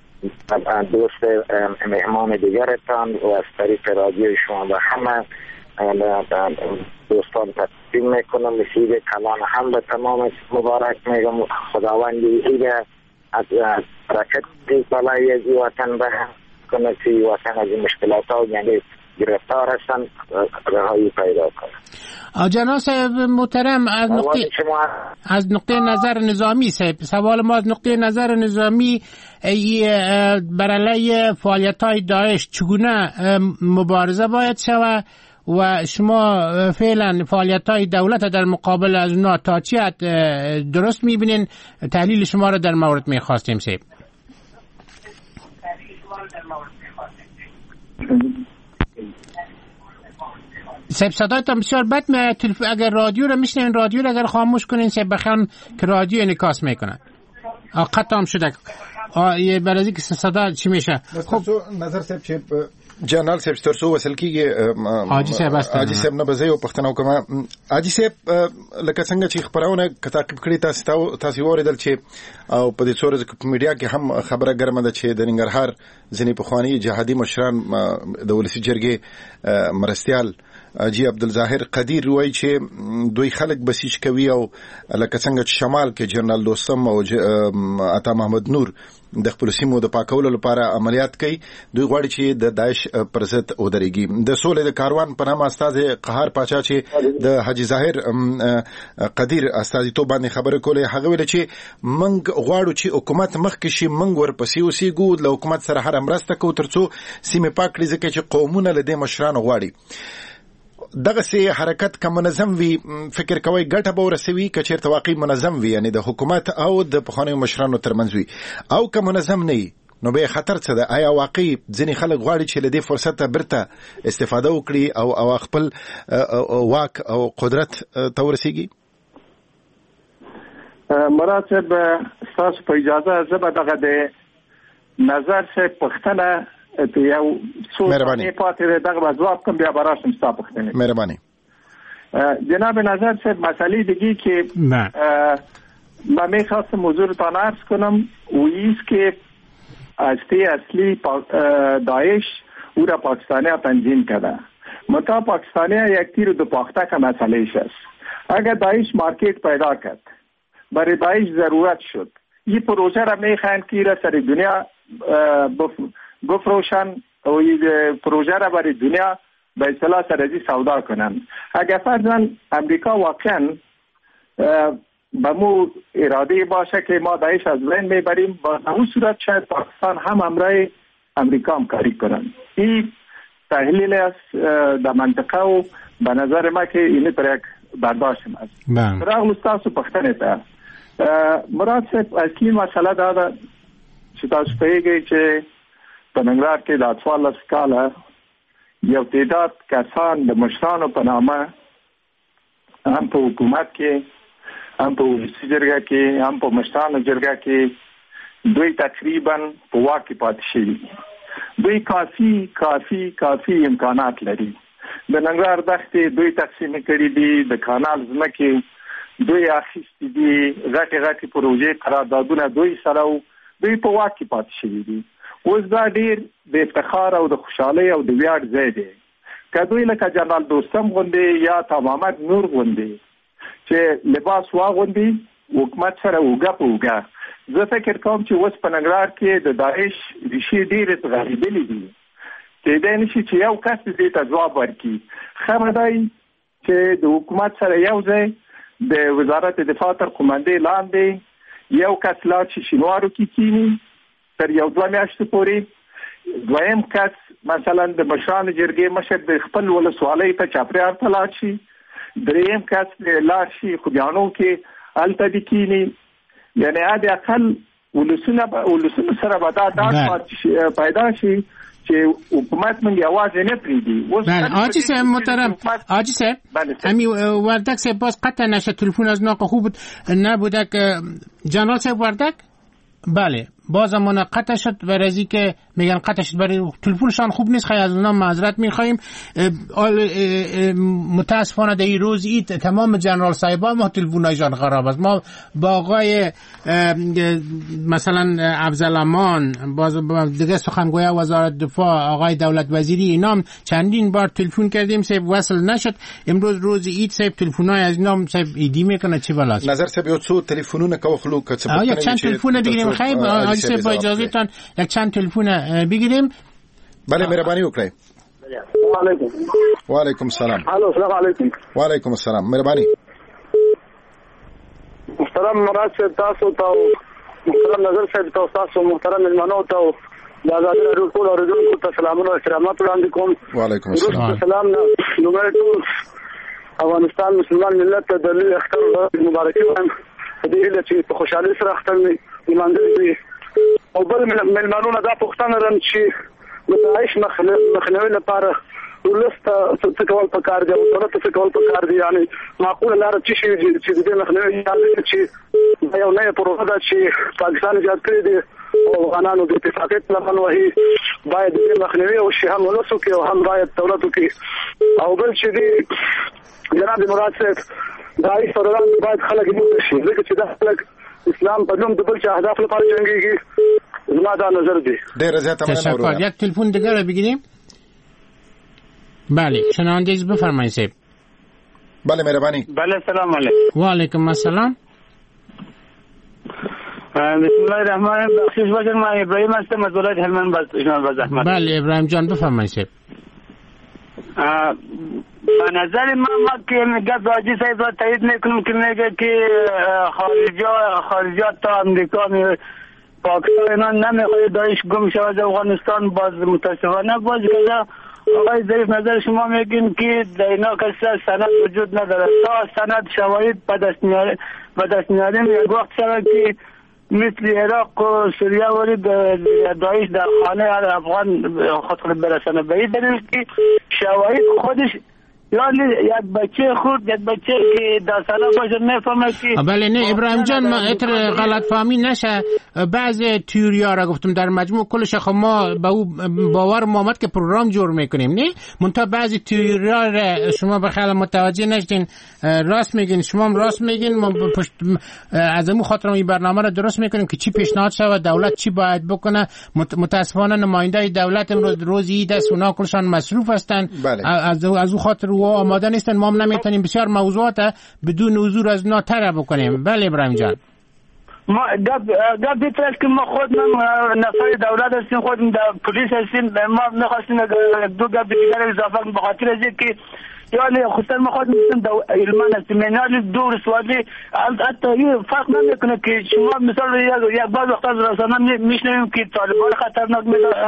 دوست مهمان دیگرتان و از طریق رادیو شما و همه دوستان تقدیم میکنم. مسیر کلان هم به تمام مبارک میگم. خداوند ایده از برکت بالای از وطن به کنه که وطن از مشکلات ها یعنی گرفتار هستن رهایی پیدا کنه. جناب صاحب محترم، از نقطه از نقطه نظر نظامی صاحب سوال ما از نقطه نظر نظامی بر علیه فعالیت‌های داعش چگونه مبارزه باید شود و شما فعلا فعالیت‌های دولت در مقابل از اونا تا چه حد درست می‌بینین؟ تحلیل شما را در مورد می‌خواستیم صاحب. صاحب صدایتان بسیار بد میاد. اگر رادیو رو میشنین رادیو رو اگر خاموش کنین صاحب بخوان که رادیو انعکاس میکنه. قطعم شده یه برازی که صدا چی میشه. خب نظر صاحب چې جنرال صاحب ترسو وصل کیږي حاجی صاحب است حاجی صاحب نه بزې او پښتنو کومه حاجی صاحب لکه څنګه چې خبرونه تعقیب کړی تاسو تاسو اوریدل چې او په دې څورز په میډیا کې هم خبره ګرمه ده چې د ننګرهار ځینې پخوانی جهادي مشران د ولسی جرګې مرستيال جی عبدالظاهر قدیر وایي چې دوی خلک بسیج کوي او لکه څنګه چې شمال کې جنرال دوستم او عطا محمد نور د خپل سیمو د پاکولو لپاره عملیات کوي. دوی غواړي چې د داعش پر ضد ودرېږي. د سولې د کاروان په نامه استاد قهار پاچا چې د حاجی ظاهر قدیر استازیتوب باندې خبره کوله، هغه ویل چې موږ غواړو چې حکومت مخکې شي، موږ ورپسې اوسېږو، له حکومت سره هر مرسته کوو ترڅو سیمه پاک کړي، ځکه چې قومونه له دې مشرانو غواړي. دغه سي حرکت که منظم وي فکر کوي ګټه به ورسوي، که چیرته واقعي منظم وي یعنی د حکومت او د پخوانیو مشرانو ترمنځ وي، او که منظم نه وي نو به خطر څه ده؟ آیا واقعي ځینې خلک غواړي چې له دې فرصت برته استفاده وکړي او او خپل واک او قدرت ته ورسیږي؟ مراد صاحب تاسو په اجازه زه به دغه د نظر څخه پښتنه ته یو څو نه پاتې دغه جواب کوم، بیا براشم تاسو پښتنه. مهرباني جناب نظر صاحب مسئله دیگه که من میخواستم موضوع رو عرض کنم و ایست که هسته اصلی داعش او را پاکستانی ها تنظیم کرده، منتها پاکستانی ها یک تیر دو پاخته که مسئله ایش است. اگر داعش مارکت پیدا کرد، برای داعش ضرورت شد، این پروژه را میخواهند که را سر دنیا بفروشن و این پروژه را برای دنیا به اصطلاح سرازی سودا کنن. اگر فرضاً امریکا واقعاً به مو اراده باشه که ما داعش از بین میبریم، با اون صورت شاید پاکستان هم همراه امریکا همکاری کنن. این تحلیل است در منطقه و به نظر ما که اینه پر یک برداشتم است. راغل استاد پختنه تا مراد صاحب اصلی مسئله دا چې تاسو پیږئ چې په ننګرهار کې د اتفال سکاله یو تعداد کسان د مشرانو په نامه هم په حکومت کې، هم په ولسي جرګه کې، هم په مشرانو جرګه کې دوی تقریبا په واک کې پاتې شوي. دوی کافي کافي کافي امکانات لري. د ننګرهار دښتې دوی تقسیم کړي دي، د کانال ځمکې دوی اخیستې دي، غټې غټې پروژې قراردادونه دوی سره دوی په واک کې پاتې شوي دي. اوس دا ډېر د افتخار او د خوشحالۍ او د ویاړ ځای دی که دوی لکه جنرال دوستم غوندې یا تا محمد نور غوندې چې لباس واغوندي حکومت سره اوږه په اوږه. زه فکر کوم چې اوس په ننګرهار کې د داعش ریښې ډېرې غځېدلې دي، کېدای نه شي چې یو کس دې ته ځواب ورکړي. ښه به دی چې د حکومت سره یو ځای د وزارت دفاع تر قومندې لاندې یو کس لاړ شي شینوارو کې کینی تر یو دوه میاشتې پورې، دویم کس مثلا د مشرانو جرګې مشر د خپل ولسوالۍ ته چاپریار ته لاړ شي، دریم کس لاړ شي خوږیاڼو کې هلته دې کینی. یعنی حد اقل ولسونه ولسونه سره به دا ډاډ پیدا شي چې حکومت من یوازې نه پریږدي. بله حاجی صاحب محترم، حاجی صاحب امی وردک صاحب باز قطع نشه تلفن از ناقه خوب نبوده که جنرال صاحب وردک. بله بازمون قطع شد برای از که میگن قطع شد برای تلفنشان خوب نیست، خیلی از اونا معذرت میخوایم. متاسفانه در این روز اید تمام جنرال صاحبا ما تلفنایشان خراب است. ما با آقای مثلا افضل امان باز دیگه سخنگوی وزارت دفاع آقای دولت وزیری اینام چندین بار تلفن کردیم سیب وصل نشد. امروز روز اید سیب تلفنای از اینام سیب ایدی میکنه چی بلاست نظر سیب یو تو تلفنونه که خلو که یک چند تلفن بگیریم خیلی آجی سیب با اجازهتان یک چند تلفن بگیریم. بله مهربانی وکړئ. وعلیکم وعلیکم السلام. الو السلام علیکم. وعلیکم السلام. مهربانی محترم مراد صاحب تاسو ته محترم نظر صاحب تاسو محترم مهمانو ته د آزادۍ راډیو ټول اوریدونکو ته سلامونه او احترامات وړاندې کوم. وعلیکم السلام. سلام لومړی ټول افغانستان مسلمان ملت ته د لوی اختر مبارکي وایم. دې هیله چې په خوشحالۍ سره اختر لمانځل شي او بل مهمانونه دا پوښتنه لرم چې د داعش مخنیوي لپاره ولسته څه کول پکار دي او دولت څه کول پکار دي، یعنی معقوله لاره چې شي چې د دې مخنیوي چې یو نه پروژه ده چې پاکستان ایجاد کړی دی او افغانانو د اتفاقیت لمن وهي باید د مخنیوي او شي هم ولسو کې او هم باید دولتو کې او بل چې دی جناب مراد صاحب داعش سروران باید خلک موږ شي ځکه چې دا خلک اسلام په نوم د بل چا اهداف لپاره جنګيږي. زما دا نظر دی. ډېر زیاته مننه. یک تلفن دیگه رو بگیریم. بله شنوندگی بفرمایید صاحب. بله مهربانی. بله سلام علیکم. و علیکم السلام. بسم الله الرحمن الرحیم. بخشش باشید من ابراهیم هستم از ولایت هلمند باز احمد. بله ابراهیم جان بفرمایید صاحب. به نظر من ما که گپ راجی صاحب را تایید میکنم که میگه که خارجا خارجات تا امریکا می پاکستان اینا نمیخواد داعش گم شود افغانستان باز متاسفانه باز کرده. آقای ظریف نظر شما میگین که در اینا کسی سند وجود نداره تا سند شواهد به دست میاره به دست میاریم یک وقت شود که مثل عراق و سوریه ولی داعش در خانه افغان خود برسانه به این دلیل که شواهد خودش یعنی یک بچه خود یک بچه که در سالا باشه میفهمه که بله نه ابراهیم جان ما اتر غلط فهمی نشه. بعض تیوریا را گفتم در مجموع کلش خب ما با او باور محمد که پروگرام جور میکنیم نه منتها بعضی تیوریا را شما به خیال متوجه نشدین راست میگین شما هم راست میگین ما پشت از امو خاطر این برنامه را درست میکنیم که چی پیشنهاد شود دولت چی باید بکنه. متاسفانه نماینده دولت امروز روزی دست اونا کلشان مصروف هستن. بله. از از او خاطر و آماده نیستن ما هم نمیتونیم بسیار موضوعات بدون حضور از اونا طرح بکنیم. بله ابراهیم جان ما گپ گپ بیترش که ما خود من نفر دولت هستیم خود پلیس هستیم ما میخواستیم دو گپ دیگر اضافه به خاطر از که یعنی خودم ما خود میستم علمان هستیم یعنی دو رسوالی حتی این فرق نمیکنه که شما مثال یک بعض وقتا رسانه میشنویم که طالبان خطرناک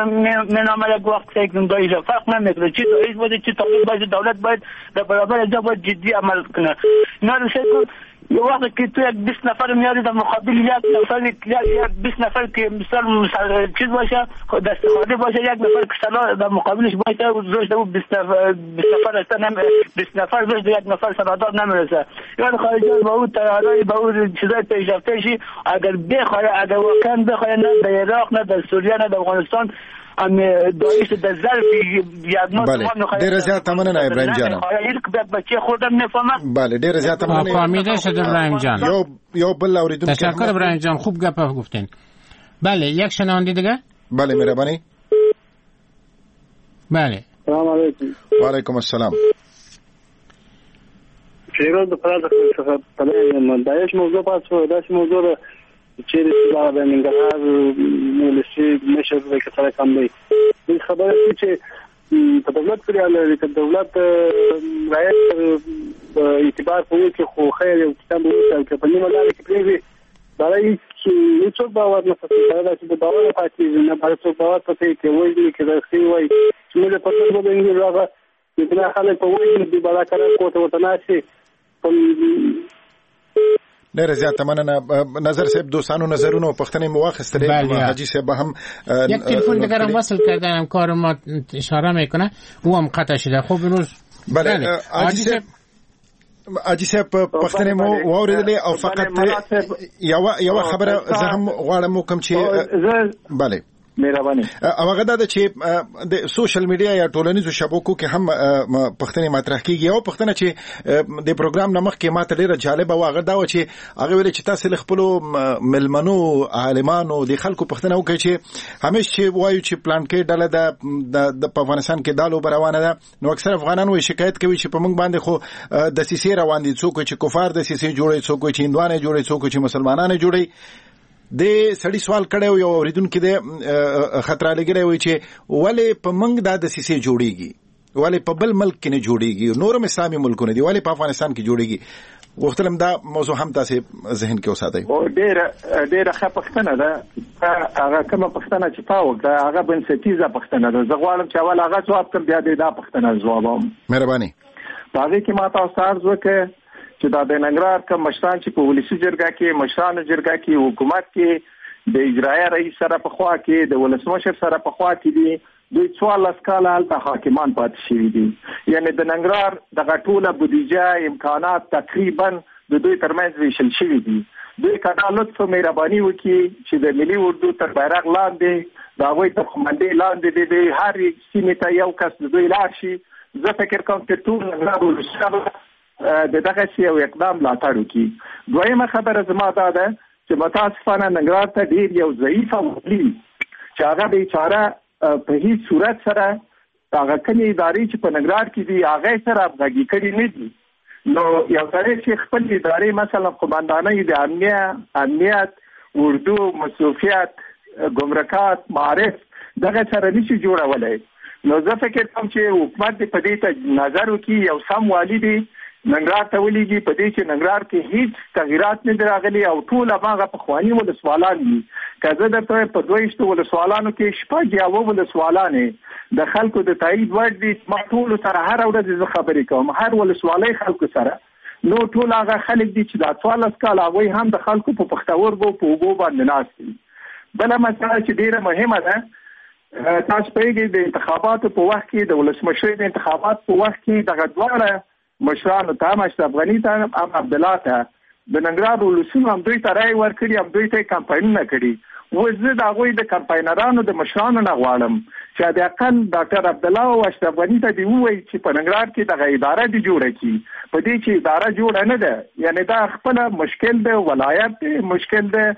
مینامه یک وقت سیکنم دایش فرق نمیکنه چی دایش باید چی طالب باید دولت باید در برابر اینجا باید جدی عمل کنه. نه رسید یه وقتی که تو یک بیست نفر میاری در مقابل یک نفر یک بیست نفر که مثال چیز باشه دست خالی باشه یک نفر که سلا در مقابلش باشه روش دو بیست نفر بیست نفر هستن بیست نفر روش دو یک نفر سنادار نمیرسه. یعنی خارجان با اون تیارایی با اون چیزای پیشرفته‌ای اگر بخواه اگر واقعا بخواه نه در عراق نه در سوریه نه در افغانستان ام داعش در ظرف یک ماه ډیر زیات مننه ابراهیم جان. یک بچه خودم نفهمم. بله ډیر زیات مننه. فهمیده شد ابراهیم جان. یو یو بل اوریدونکو تشکر ابراهیم جان خوب گپ گفتین. بله یک شنونده دیگه. بله مهربانی. بله سلام علیکم. و علیکم السلام. فیروز فرات څخه په داعش موضوع پاتې داسې موضوع چې د ننګرهار مولسي مشر د کثره کم دی. د خبره چې په دولت کې راځي چې دولت رایت اعتبار کوي چې خو خیر یو کتاب وایي چې په نیمه لاره کې پریږي برای چې یو څو باور نه پاتې دا چې د باور پاتې نه برای څو باور پاتې کې وایي چې راځي وایي چې موږ په ټول باندې راغله چې دا خلک په وایي چې بلا کار کوته وتناسي ډېر زیات مننه. نظر صاحب دوستانو نظرونو پښتنې مو واخیستلې حاجی صاحب هم یک تلفن دیگر هم وصل کردن کار ما اشاره میکنه او هم قطع شده. خب روز بله حاجی صاحب اجي صاحب پښتنه مو واوریدلې او فقط یو یو خبره زه هم غواړم کوم چې bale مهرباني او هغه دا چې د سوشل میډیا یا ټولنیزو شبکو کې هم پښتني مطرح کیږي او پښتنه چې د پروګرام نمخ کې ماته ډیره جالب او هغه دا و چې هغه ویل چې تاسو له خپل ملمنو عالمانو د خلکو پښتنه وکړي چې همیش چې وایو چې پلان کې ډله د افغانستان کې دالو روانه ده نو اکثر افغانان وایي شکایت کوي چې په موږ باندې خو د سیسي روان دي څوک چې کفار د سیسي جوړي څوک چې هندوانه جوړي څوک چې مسلمانانه جوړي د سړی سوال کړو یو اوریدونکو د خطر لګړی وي چې ولې په منګ د سیسي جوړیږي ولې په بل ملک کې نه جوړیږي نورم اسلامي ملکونه دي ولې په افغانستان کې جوړیږي وختلم دا موضوع هم تاسو ذهن کې وساتئ او ډېر ډېر ښه پښتنه ده هغه کومه پښتنه چې تاو دا هغه بنسټیزه پښتنه ده زه غواړم چې اول هغه جواب کړم بیا دې دا پښتنه جواب هم مهرباني باغې کې ما تاسو عرض وکړ چې دا د ننګرهار کوم مشران چې په ولسی جرګه کې مشران جرګه کې حکومت کې د اجرایه رئیس سره په خوا کې د ولسمشر سره په خوا کې دي دوی څوارلس کاله هلته حاکمان پاتې شوي دي یعنی د ننګرهار دغه ټوله بودیجه امکانات تقریبا د دوی ترمنځ ویشل شوي دي دوی کدا لطف مهرباني وکړي چې د ملي اردو تر بیرغ لاندې د هغوی تر قومندې لاندې د هر سیمې ته یو کس د دوی لاړ شي زه فکر کوم چې ټول ننګرهار ولسمشر د دغه شی او اقدام ملاتړ وکړي دویمه خبره زما دا ده چې متاسفانه ننګرهار ته ډیر یو ضعیف ولی چې هغه بیچاره په هیڅ صورت سره هغه کومې ادارې چې په ننګرهار کې دي هغه سره همغږي کړي نه دي نو یو سړی چې خپل ادارې مثلا قومندانۍ د امنیت امنیت اردو مصروفیت ګمرکات معارف دغه سره نشي جوړولای نو زه فکر کوم چې حکومت په دې ته نظر وکړي یو سم والی دی ننګرهار ته ولېږي په دې چې ننګرهار کې هیڅ تغیرات نه راغلي او ټول هغه پخواني ولسوالان دي که زه درته په دویشتو ولسوالانو کې شپږ یا اووه ولسوالانې د خلکو د تایید وړ دي ما ټولو سره هره ورځ زه خبرې کوم هر ولسوالۍ خلکو سره نو ټول هغه خلک دي چې دا څوارلس کاله هغوی هم د خلکو په پښتورګو په اوبو باندې ناست دي بله مسله چې ډېره مهمه ده تاسو پوهېږئ د انتخاباتو په وخت کې د ولسمشرۍ د انتخابات په وخت کې دغه دواړه مشرانو ته اشرف غنی ته ام عبدالله ته د ننګرهار ولسمشر هم دوی ته رای ورکړي هم دوی ته کمپاینونه کړي و زه د هغوی د کمپاینرانو د مشرانو نه غواړم چې د اقل ډاکټر عبدالله او اشرف غنی ته دی ووایي چې په ننګرهار کې دغه اداره دی جوړه کړي په دې چې اداره جوړه نه ده یعنی دا خپله مشکل دی ولایت دی مشکل دی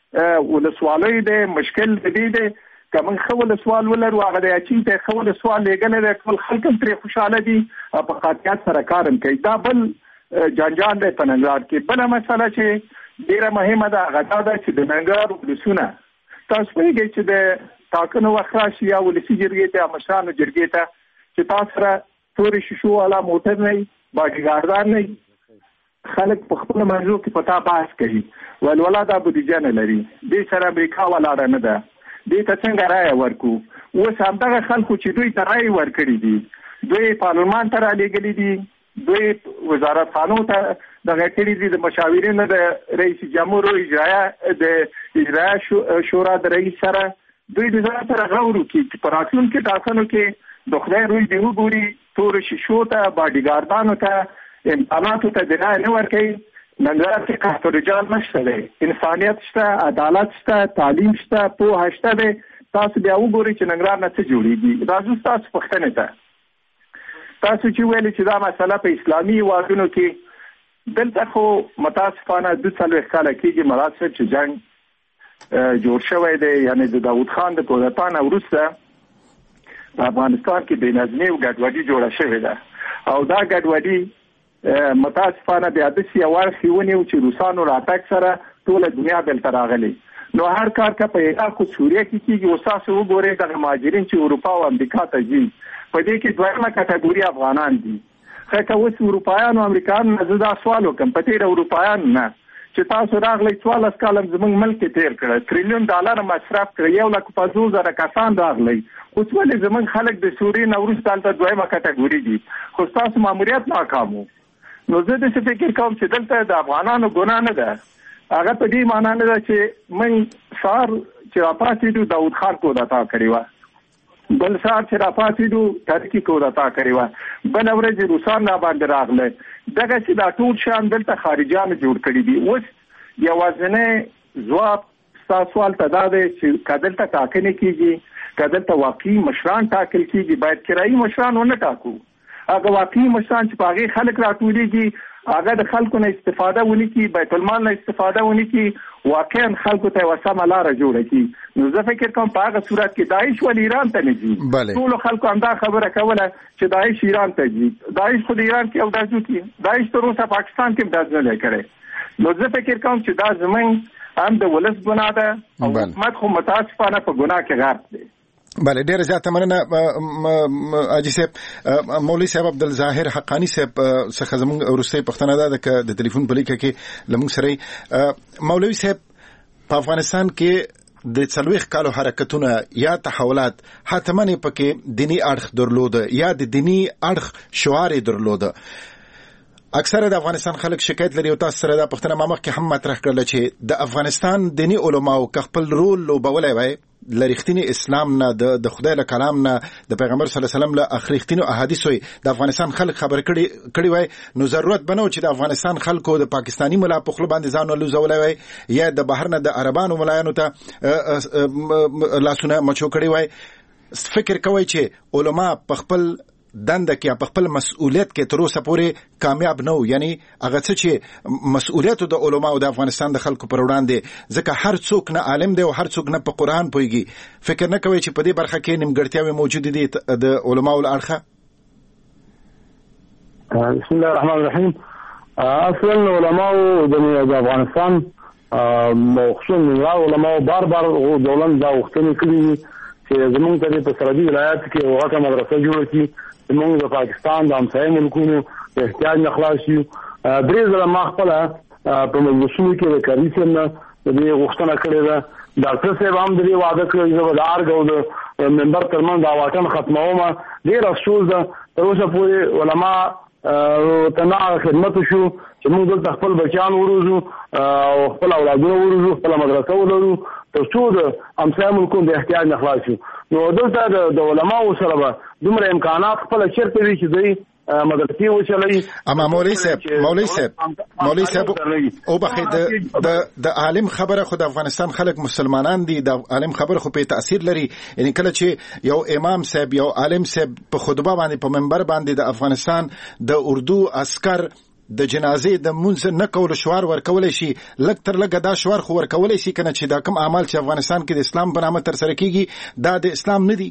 ولسوالۍ دی مشکل دی دی که موږ ښه ولسوال ولرو هغه د اچین ته ښه ولسوال لېږلی دی ټول خلک هم ترې خوشحاله دي او په قاطعیت سره کار هم کوي دا بل جنجال دی په ننګرهار کې بله مسله چې ډېره مهمه ده هغه دا ده چې د ننګرهار ولسونه تاسو پوهېږئ چې د ټاکنو وخت راشي یا ولسي جرګې ته یا مشرانو جرګې ته چې تاسو سره تورې شیشو والا موټر نه وي باډیګاردان نه وي خلک په خپلو منځو کې په تا بحث کوي ویل ولا دا بودیجه نه لري دې سره امریکا ولاړه نه ده دې ته څنګه رایه ورکو اوس همدغه خلکو چې دوی ته رایې ورکړي دي دوی پارلمان ته رالېږلي دي دوی وزارتخانو ته دغه کړي دي د مشاورینو د رئیس جمهور او اجرایه د اجرایه شورا د رئیس سره دوی د ځان سره غور وکړي چې په راتلونکي ټاکنو کې د خدای روی دې وګوري تورو شیشو ته باډیګاردانو ته امکاناتو ته د رایې نه ورکوي ننګرهار کې قحط رجال نشته دی انسانیت شته عدالت شته تعلیم شته پوهه شته دی تاسو بیا وګورئ چې ننګرهار نه څه جوړېږي راځو ستاسو پوښتنې ته تاسو چې ویلې چې دا مسله په اسلامي هېوادونو کې دلته خو متاسفانه دوه څلوېښت کاله کېږي مراد صاحب چې جنګ جوړ شوی دی یعنې د داود خان د کودتا نه وروسته په افغانستان کې بې نظمي او ګډوډي جوړه شوې ده او دا ګډوډي متاسفانه بیا داسې یو اړخ یې ونیو چې روسانو راتګ سره ټوله دنیا دلته راغلې نو هر کار که په عراق او سوریه کې کېږي اوس تاسو وګورئ دغه مهاجرین چې اروپا او امریکا ته ځي په دې کې دویمه کټګوري افغانان دي ښه که اوس اروپایانو امریکایانو نه زه دا سوال وکړم په تېره اروپایانو نه چې تاسو راغلی څوارلس کاله زموږ ملک کې تېر کړه تریلیون ډالر مصرف کړه یو لک پنځوس زره کسان راغلی اوس ولې زموږ خلک د سوریې نه وروسته هلته دویمه کټګوري دي خو ستاسو ماموریت ناکام و نو زه داسې فکر کوم چې دلته د افغانانو ګناه نه ده هغه په دې معنا نه ده چې موږ سهار چې راپاڅېدو داود خان کودتا کړې وه بل سهار چې راپاسېدو ترکي کودتا کړې وه، بله ورځ روسان را باندې راغله. دغسې دا ټول شیان دلته خارجیانو جوړ کړي دي. اوس یوازینی ځواب ستا سوال ته دا دی چې که دلته ټاکنې کېږي، که دلته واقعي مشران ټاکل کېږي، باید کرایي مشران ونه ټاکو. هغه واقعي مشران چې په هغې خلک راټولېږي، هغه د خلکو نه استفاده ونی کی، بیت المال نه استفاده ونی کی، واقعا خلکو ته وسمه لاره جوړه کی. نو زه فکر کوم په هغه صورت کې داعش ول ایران ته نه ځي. ټول خلکو همدا خبره کوله چې داعش ایران ته ځي. داعش خو د ایران کې او داسو کې داعش تر اوسه پاکستان کې داس نه کړي. نو زه فکر کوم چې دا زمونږ هم د ولس ګناه ده او حکومت خو متاسفانه په ګناه کې غرق دی. بله ډیره زیاته مننه حاجي صاحب. مولوي صاحب عبدالظاهر حقانی صاحب څخه زموږ وروستۍ پوښتنه ده چې د ټلیفون په لیکه کې لمونږ سره مولوي صاحب په افغانستان کې د څلوېښت کالو حرکتونه یا تحولات حتما پکې دینی اړخ درلوده یا د دینی اړخ شعار درلوده. اکثره د افغانستان خلک شکایت لري او تاسو سره دا پوښتنه ما مخکې هم مطرح کړله چې د افغانستان دینی علماو که خپل رول لوبولی وای لریختینی اسلام نه د خدای له کلام نه د پیغمبر صلی الله علیه وسلم له اخریختینو احادیثو د افغانستان خلک خبر کړي کړي وای، نو ضرورت بنو چې د افغانستان خلکو د پاکستانی ملا په خپل باندې ځان ولوزولای وای یا د بهر نه د عربانو ملایانو ته لاسونه مچو کړي وای. فکر کوي چې علما په خپل دنده کې په خپل مسؤلیت کې تر اوسه پورې کامیاب نه وو، یعنی هغه څه چې مسؤلیت د علماو د افغانستان د خلکو پر وړاندې، ځکه هر څوک نه عالم دی او هر څوک نه په قرآن پوهیږي. فکر نه کوي چې په دې برخه کې نیمګړتیاوې موجود دي د علماو له اړخه؟ بسم الله الرحمن الرحیم. اصلا علماو د افغانستان خصوصا علماو بار بار دولت دا وختونه کړي چې زمونږ ته په سرحدي ولایت کې یوه غټه مدرسه جوړه کړي، زمونږ د پاکستان د همسایه ملکونو د احتیاج نه خلاص شي. درې ځله ما خپله په مجلسونو کې د کاري صاحب نه د دې غوښتنه کړې ده. ډاکټر صاحب هم د دې وعده کړې زه به د ارګ او د ممبر ترمنځ دا واټن ختموم. ډېر افسوس ده تر اوسه پورې علما ته نه خدمت وشو چې موږ دلته خپل بچیان وروزو او خپل اولادونه وروزو، خپله مدرسه ولرو تر څو د همسایه ملکونو د احتیاج نه خلاص شو. نو دلته د علماو سره به دومره امکانات خپله چېرته وي چې دوی مدرسې وچلوي. اما مولوي صاحب مولوي صاحب مولوي صاحب او بخې د د عالم خبره خو د افغانستان خلک مسلمانان دي، د عالم خبره خو په تاثیر لري. یعنی کله چې یو امام صاحب یو عالم صاحب په خطبه باندې په منبر باندې د افغانستان د اردو عسكر د جنازې د منځ نه کول شوار ورکولای شي، لک تر لګه دا شوار خو ورکولای شي کنه چې دا کوم اعمال چې افغانستان کې د اسلام په نامه تر سره کیږي دا د اسلام نه دي.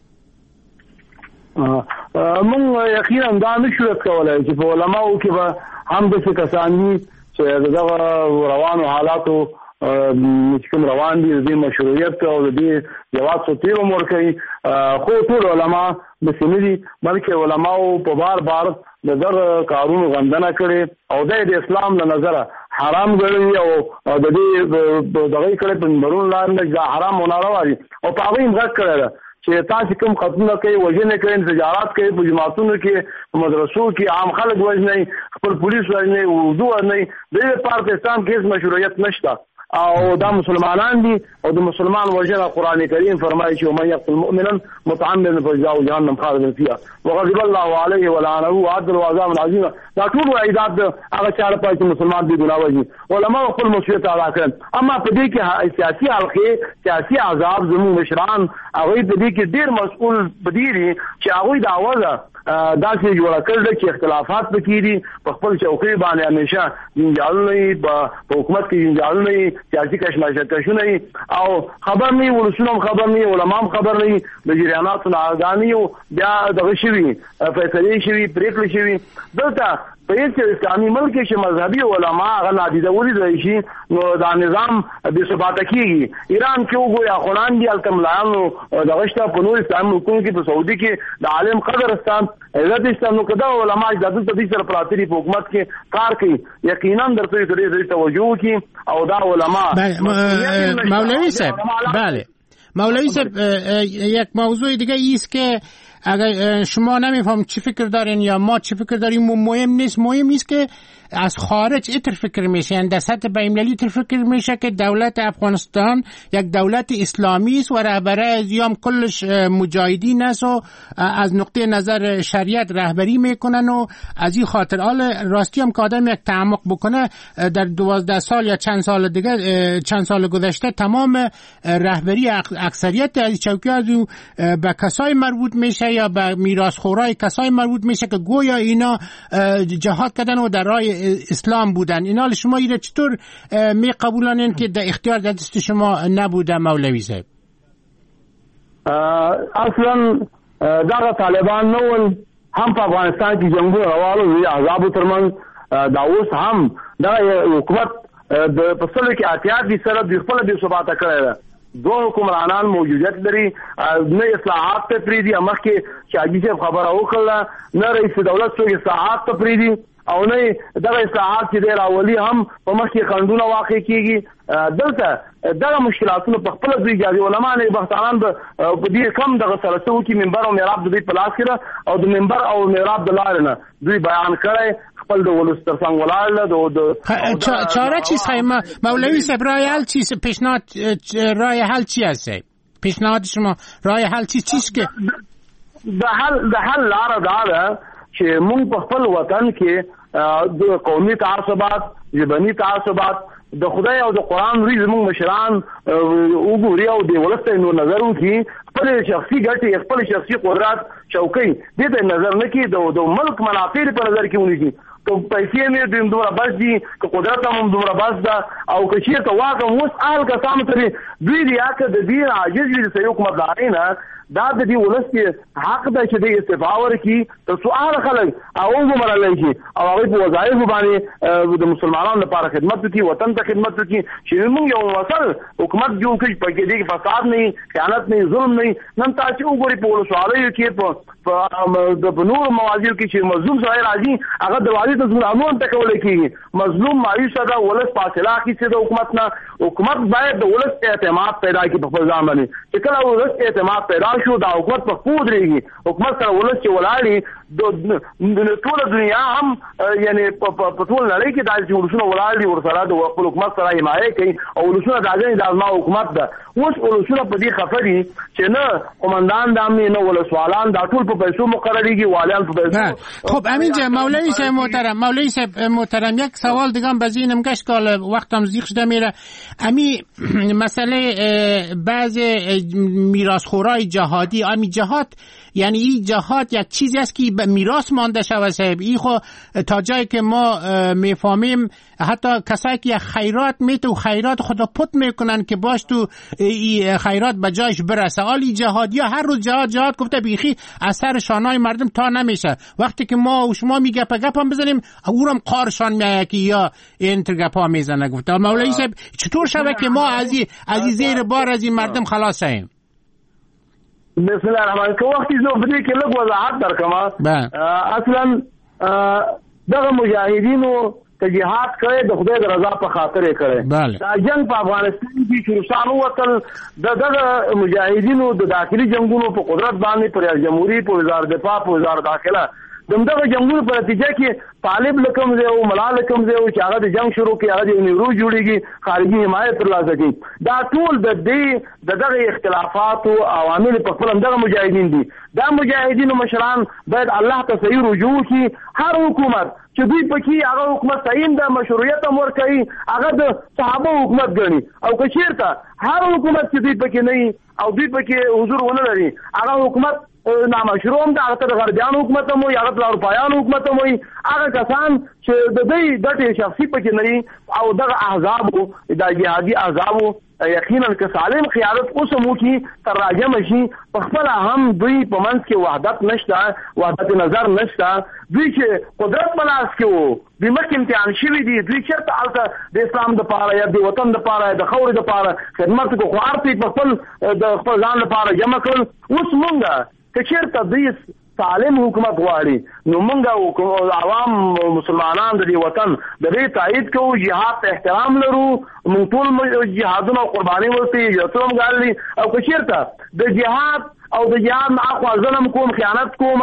موږ یقینا دا نشو کولای چې په علماو کې به هم د څه کسان دي چې دغه روانو حالاتو چې کوم روان دي د مشروعیت او د دې جواز او تیر امور کوي، خو ټول علما د سیمې دي بلکې علماو په بار بار د دغه کارونو غندنه کړي او د اسلام له نظره حرام ګڼي او د دې دغه کړي په منبرونو لاندې حرام او ناروا دي او په هغه یې غږ کړی چې تاسو کوم خطونه کوي، وژنې کوي، انفجارات کوي، په جماعتونو کې په مدرسو کې عام خلک وژني، خپل پولیس وژني، اردو وژني. د دې لپاره په اسلام کې هیڅ مشروعیت نشته او دا مسلمانان دي او د مسلمان وجه قرآن کریم فرمایي چې ومن يقتل مؤمنا متعمدا فجزاؤه جهنم خالدا فيها وغضب الله عليه ولعنه وأعد له عذابا عظيما. دا ټول وعیدات هغه چا لپاره چې مسلمان دي ګناه وژني، علما خپل مسؤلیت ادا کړي. اما په دې کې سیاسي حلقې سیاسي عذاب زموږ مشران هغوی په دې کې ډېر مسؤل بدیري چې هغوی د اواز داسې جوړه کړل چې اختلافات پکې دي، په خپل چوکۍ باندې همیشه جنجالونه وي، په حکومت کې جنجالونه وي، سیاسي کشمکشونه وي او خبر نه وي، ولسونه هم خبر نه وي، علما هم خبر نه وي، د جریاناتو نه آګاه نه وي، بیا دغه شوي فیصلې شوي، پرېکړې شوي. دلته په هېڅ اسلامي ملک کې چې مذهبي علما هغه نادیده ولیدلی شي نو دا نظام بې ثباته کېږي. ایران کې وګورئ اخوان دي، هلته ملایانو دغه شته، په نور اسلامي ملکونو کې په سعودي کې د عالم قدر شته، عزت شته. نو که دا علما چې دا دلته دوی سره پراته دي په حکومت کې کار کوي، یقینا درته دې توجه وکړي او دا علما مولوي صاحب بله مولوی صاحب یک موضوع دیگه ایست که اگر شما نمیفهم چی فکر دارین یا ما چی فکر داریم مهم نیست. مهم نیست که از خارج ایتر فکر میشه، یعنی در سطح بین‌المللی ایتر فکر میشه که دولت افغانستان یک دولت اسلامی است و رهبره ازیام کلش مجاهدین است و از نقطه نظر شریعت رهبری میکنن و از این خاطر حال راستی هم که آدم یک تعمق بکنه در دوازده سال یا چند سال دیگه چند سال گذشته تمام رهبری اکثریت از چوکی از به کسای مربوط میشه یا به میراثخورای کسای مربوط میشه که گویا اینا جهاد کردن و در راه اسلام بودن. اینا شما ایره چطور می قبولانین که در اختیار دست شما نبوده مولوی صاحب؟ اصلا دغه طالبان نول هم په افغانستان کې جنگونه روانو دي، عذاب ترمن دا اوس هم دغه حکومت د پسلو کې احتیاط دي سره د خپل د ثبات کړی ده. دو حکمرانان موجودیت لري، نه اصلاحات ته پریدي، مخکې شاجي صاحب خبره وکړه نه رئیس دولت څو اصلاحات ته پریدي او نه دغه اصلاحات چې د راولي هم په مخکې خندونه واقع کیږي. دلته دغه مشکلاتونو په خپل دوی جاري علما نه بختانان په دې کم دغه سره څو کې منبر او محراب د دې په لاس کې او د منبر او محراب د لارې نه دوی بیان کړي خپل د ولس تر څنګ ولاړ د چاره چی خیمه مولوی صاحب راه حل چی پیشنهاد راه حل چی است؟ پیشنهاد شما راه حل چی چیست که د حل د حل لار ده چې موږ په خپل وطن کې د قومي تعصبات ژبني تعصبات د خدای او د قران ری زموږ مشران وګوري او د ولست نو نظر وکړي، خپل شخصي ګټې خپل شخصي قدرت چوکۍ دې ته نظر نه کړي، د ملک منافع په نظر کې ونیسي. که پیسې مې د دومره بس دي که قدرت هم دومره بس ده او که چېرته واقع اوس اهل کسانو ته دوی د یا که د دې عاجز وي د صحیح حکومتدارۍ نه دا د دې ولس کې حق ده چې د استعفا ورکړي تر څو هغه خلک او وګمارلی شي او هغوی په وظایفو باندې د مسلمانانو لپاره خدمت وکړي، وطن ته خدمت وکړي چې موږ یو مسل حکومت جوړ کړي په کې دې کې فساد نه وي، خیانت نه وي، ظلم نه وي. نن تاسو وګورئ په ولسوالیو کې په نورو موازیو کې چې مظلوم سړی راځي هغه دروازې ته ظلمونه ته کولی کېږي، مظلوم مایوسه ده، ولس فاصله اخیستې ده حکومت نه. حکومت باید د ولس اعتماد پیدا کړي په خپل ځان باندې، چې کله ولس اعتماد پیدا شو دا حکومت په خپل درېږي. حکومت سره ولس چې ولاړي د ټوله دنیا هم یعنی په ټول نړۍ کې دا چې ولسونه ولاړ دي ورسره د خپل حکومت سره حمایه کوي او ولسونه دا ځای د ازما حکومت ده. اوس ولسونه په دې خفه دي چې نه قومندان د امنیت نه ولسوالان دا ټول په پیسو مقرریږي، والیان په پیسو. خب امین جان مولوی صاحب محترم مولوی صاحب محترم یک سوال دیگه هم به ذهنم گشت که وقتم زیغ شده میره. امی مسئله بعض میراثخورای جهادی، امی جهاد یعنی این جهاد یک چیزی است که به میراث مانده شود صاحب. این خو تا جایی که ما میفهمیم حتی کسایی که خیرات میته و خیرات خدا پت میکنن که باش تو این خیرات به جایش برسه. حالی جهادی ها هر روز جهاد جهاد گفته بیخی از سر شانای مردم تا نمیشه. وقتی که ما و شما میگه پا گپ هم بزنیم اورم قارشان میایه که یا اینتر گپ ها میزنه. گفته مولوی صاحب چطور شود که ما از این زیر بار از این مردم خلاص شیم؟ بسم الله الرحمن الرحیم. وقتی زه په دې کې لږ وضاحت درکم. اصلا دغه مجاهدینو که جهاد کړی د خدای د رضا په خاطر یې کړی. دا جنگ په افغانستان کې چې روسانو وتل د دغه مجاهدینو د داخلي جنگونو په قدرت باندې پر ریاست جمهوریت په وزارت دفاع په وزارت داخله دغه جنگونو په نتیجه کې طالب لکم دی او ملا لکم دی او چې هغه د جنگ شروع کړي، هغه د نیرو جوړیږي، خارجي حمایت ترلاسه کوي. دا ټول د دې د دغه اختلافات او عوامل په خپل دغه مجاهدین دي. دا مجاهدینو مشران باید الله ته صحیح رجوع کړي. هر حکومت چې دوی پکې هغه حکومت صحیح د مشروعیت امر کوي هغه د صحابه حکومت ګڼي، او که چیرته هر حکومت چې دوی پکې نه او دوی پکې حضور ونه لري هغه حکومت نامشروع هم ده، هغه ته د غربیانو حکومت هم وي، هغه ته د اروپایانو حکومت هم وي. هغه کسان چې د دوی ګټې شخصي پکې نه وي او دغه احزابو د جهادي احزابو یقینا که سالم قیادت اوس هم وکړي تر راجمه شي په خپله هم دوی په منځ کې وحدت نشته، وحدت نظر نشته. دوی چې قدرت په لاس کې وو دوی مخکې امتحان شوي دي، دوی چېرته هلته د اسلام دپاره یا د وطن دپاره د خاورې دپاره خدمت وکړو، خو هر څه یې په خپل د خپل ځان لپاره جمع کړل. اوس مونږ که چېرته دوی سالم حکومت غواړي نو موږ عوام مسلمانان د وطن د دې تایید کوو جهاد ته احترام لرو موږ ټول جهادونه قرباني ورته یو څوم غالي او کچیرته د جهاد او د جهاد نه اخوا ظلم کوم خیانت کوم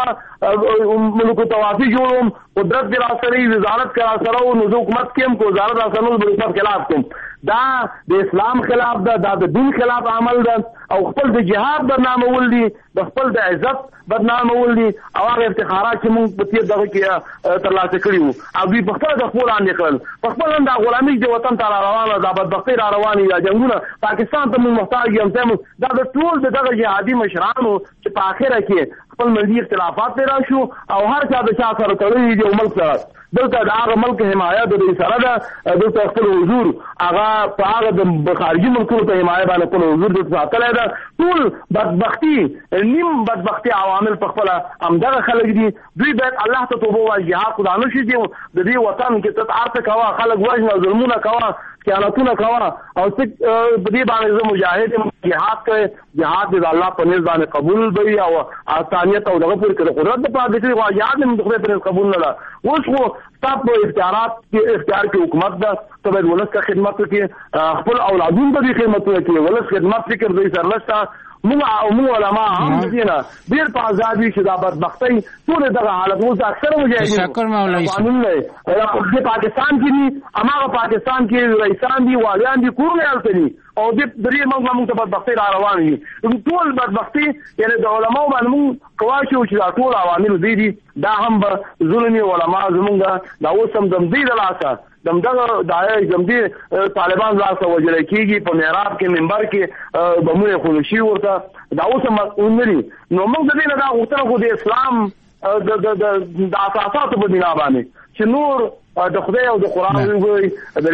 ملک توافی جوړوم قدرت دی را سره وزارت کرا سره او نو حکومت کېم کو وزارت را سره د حکومت خلاف کوم دا د اسلام خلاف ده دا د دین خلاف عمل ده او خپل د جهاد بدنامول دي د خپل د عزت بدنامول دي او هغه افتخارات چې موږ په تیر دغه کې ترلاسه کړي وو او دوی په خپل د خپل باندې کړل په خپل د غلامي د وطن ته روانه ده بدبختي را روانه ده جنگونه پاکستان ته موږ محتاج یم ته دا د ټول دغه جهادي مشرانو چې په اخره کې خپل ملي اختلافات پیدا شو او هر چا د چا سره تړلي دي ملک سره دلته د هغه ملک حمایت د سره ده دلته خپل حضور هغه په هغه د خارجي ملکونو په حمایت باندې خپل حضور د ساتل ده ټول بدبختی نیم بدبختی عوامل په خپل همدغه خلک دي دوی باید الله ته توبه وایي جهاد خدا نه شي د دې وطن کې تطهر کوا خلک وژنه ظلمونه کوا خیانتونه کوا او څه په دې باندې زه مجاهد جهاد کوي جهاد د الله په نزد باندې قبول دی او آسانیت او دغه پورې کړو قدرت په دې کې واجب هم د خپل قبول نه ده اوس خو تاسو په اختیارات کې اختیار کې حکومت ده ته باید ولس ته خدمت وکړي خپل اولادونو ته خدمت وکړي ولس خدمت فکر دوی سره نشته موږ او موږ علما هم دینه ډیر په ازادي چې دا بدبختي ټول دغه حالت اوس اکثر مجاهدین تشکر مولوی قانون نه په پاکستان کې دي اماغه پاکستان کې رئیسان دي والیان دي کورونه التني او دې درې موږ موږ ته بدبختي را روان دي ټول بدبختي یعنی د علماء باندې موږ کواشو چې دا ټول عوامل دي دي دا هم ظلمي علما زمونږ دا اوس هم د دې د لاسه دمدغه دای زمدي طالبان لاسه وجل کیږي په محراب کې منبر کې بمونه خلشي ورته دا اوس مسؤل لري نو موږ د دې نه دا غوښتنه کوو د اسلام د د د اساساتو په بنا باندې چې نور د خدای او د قرآن وی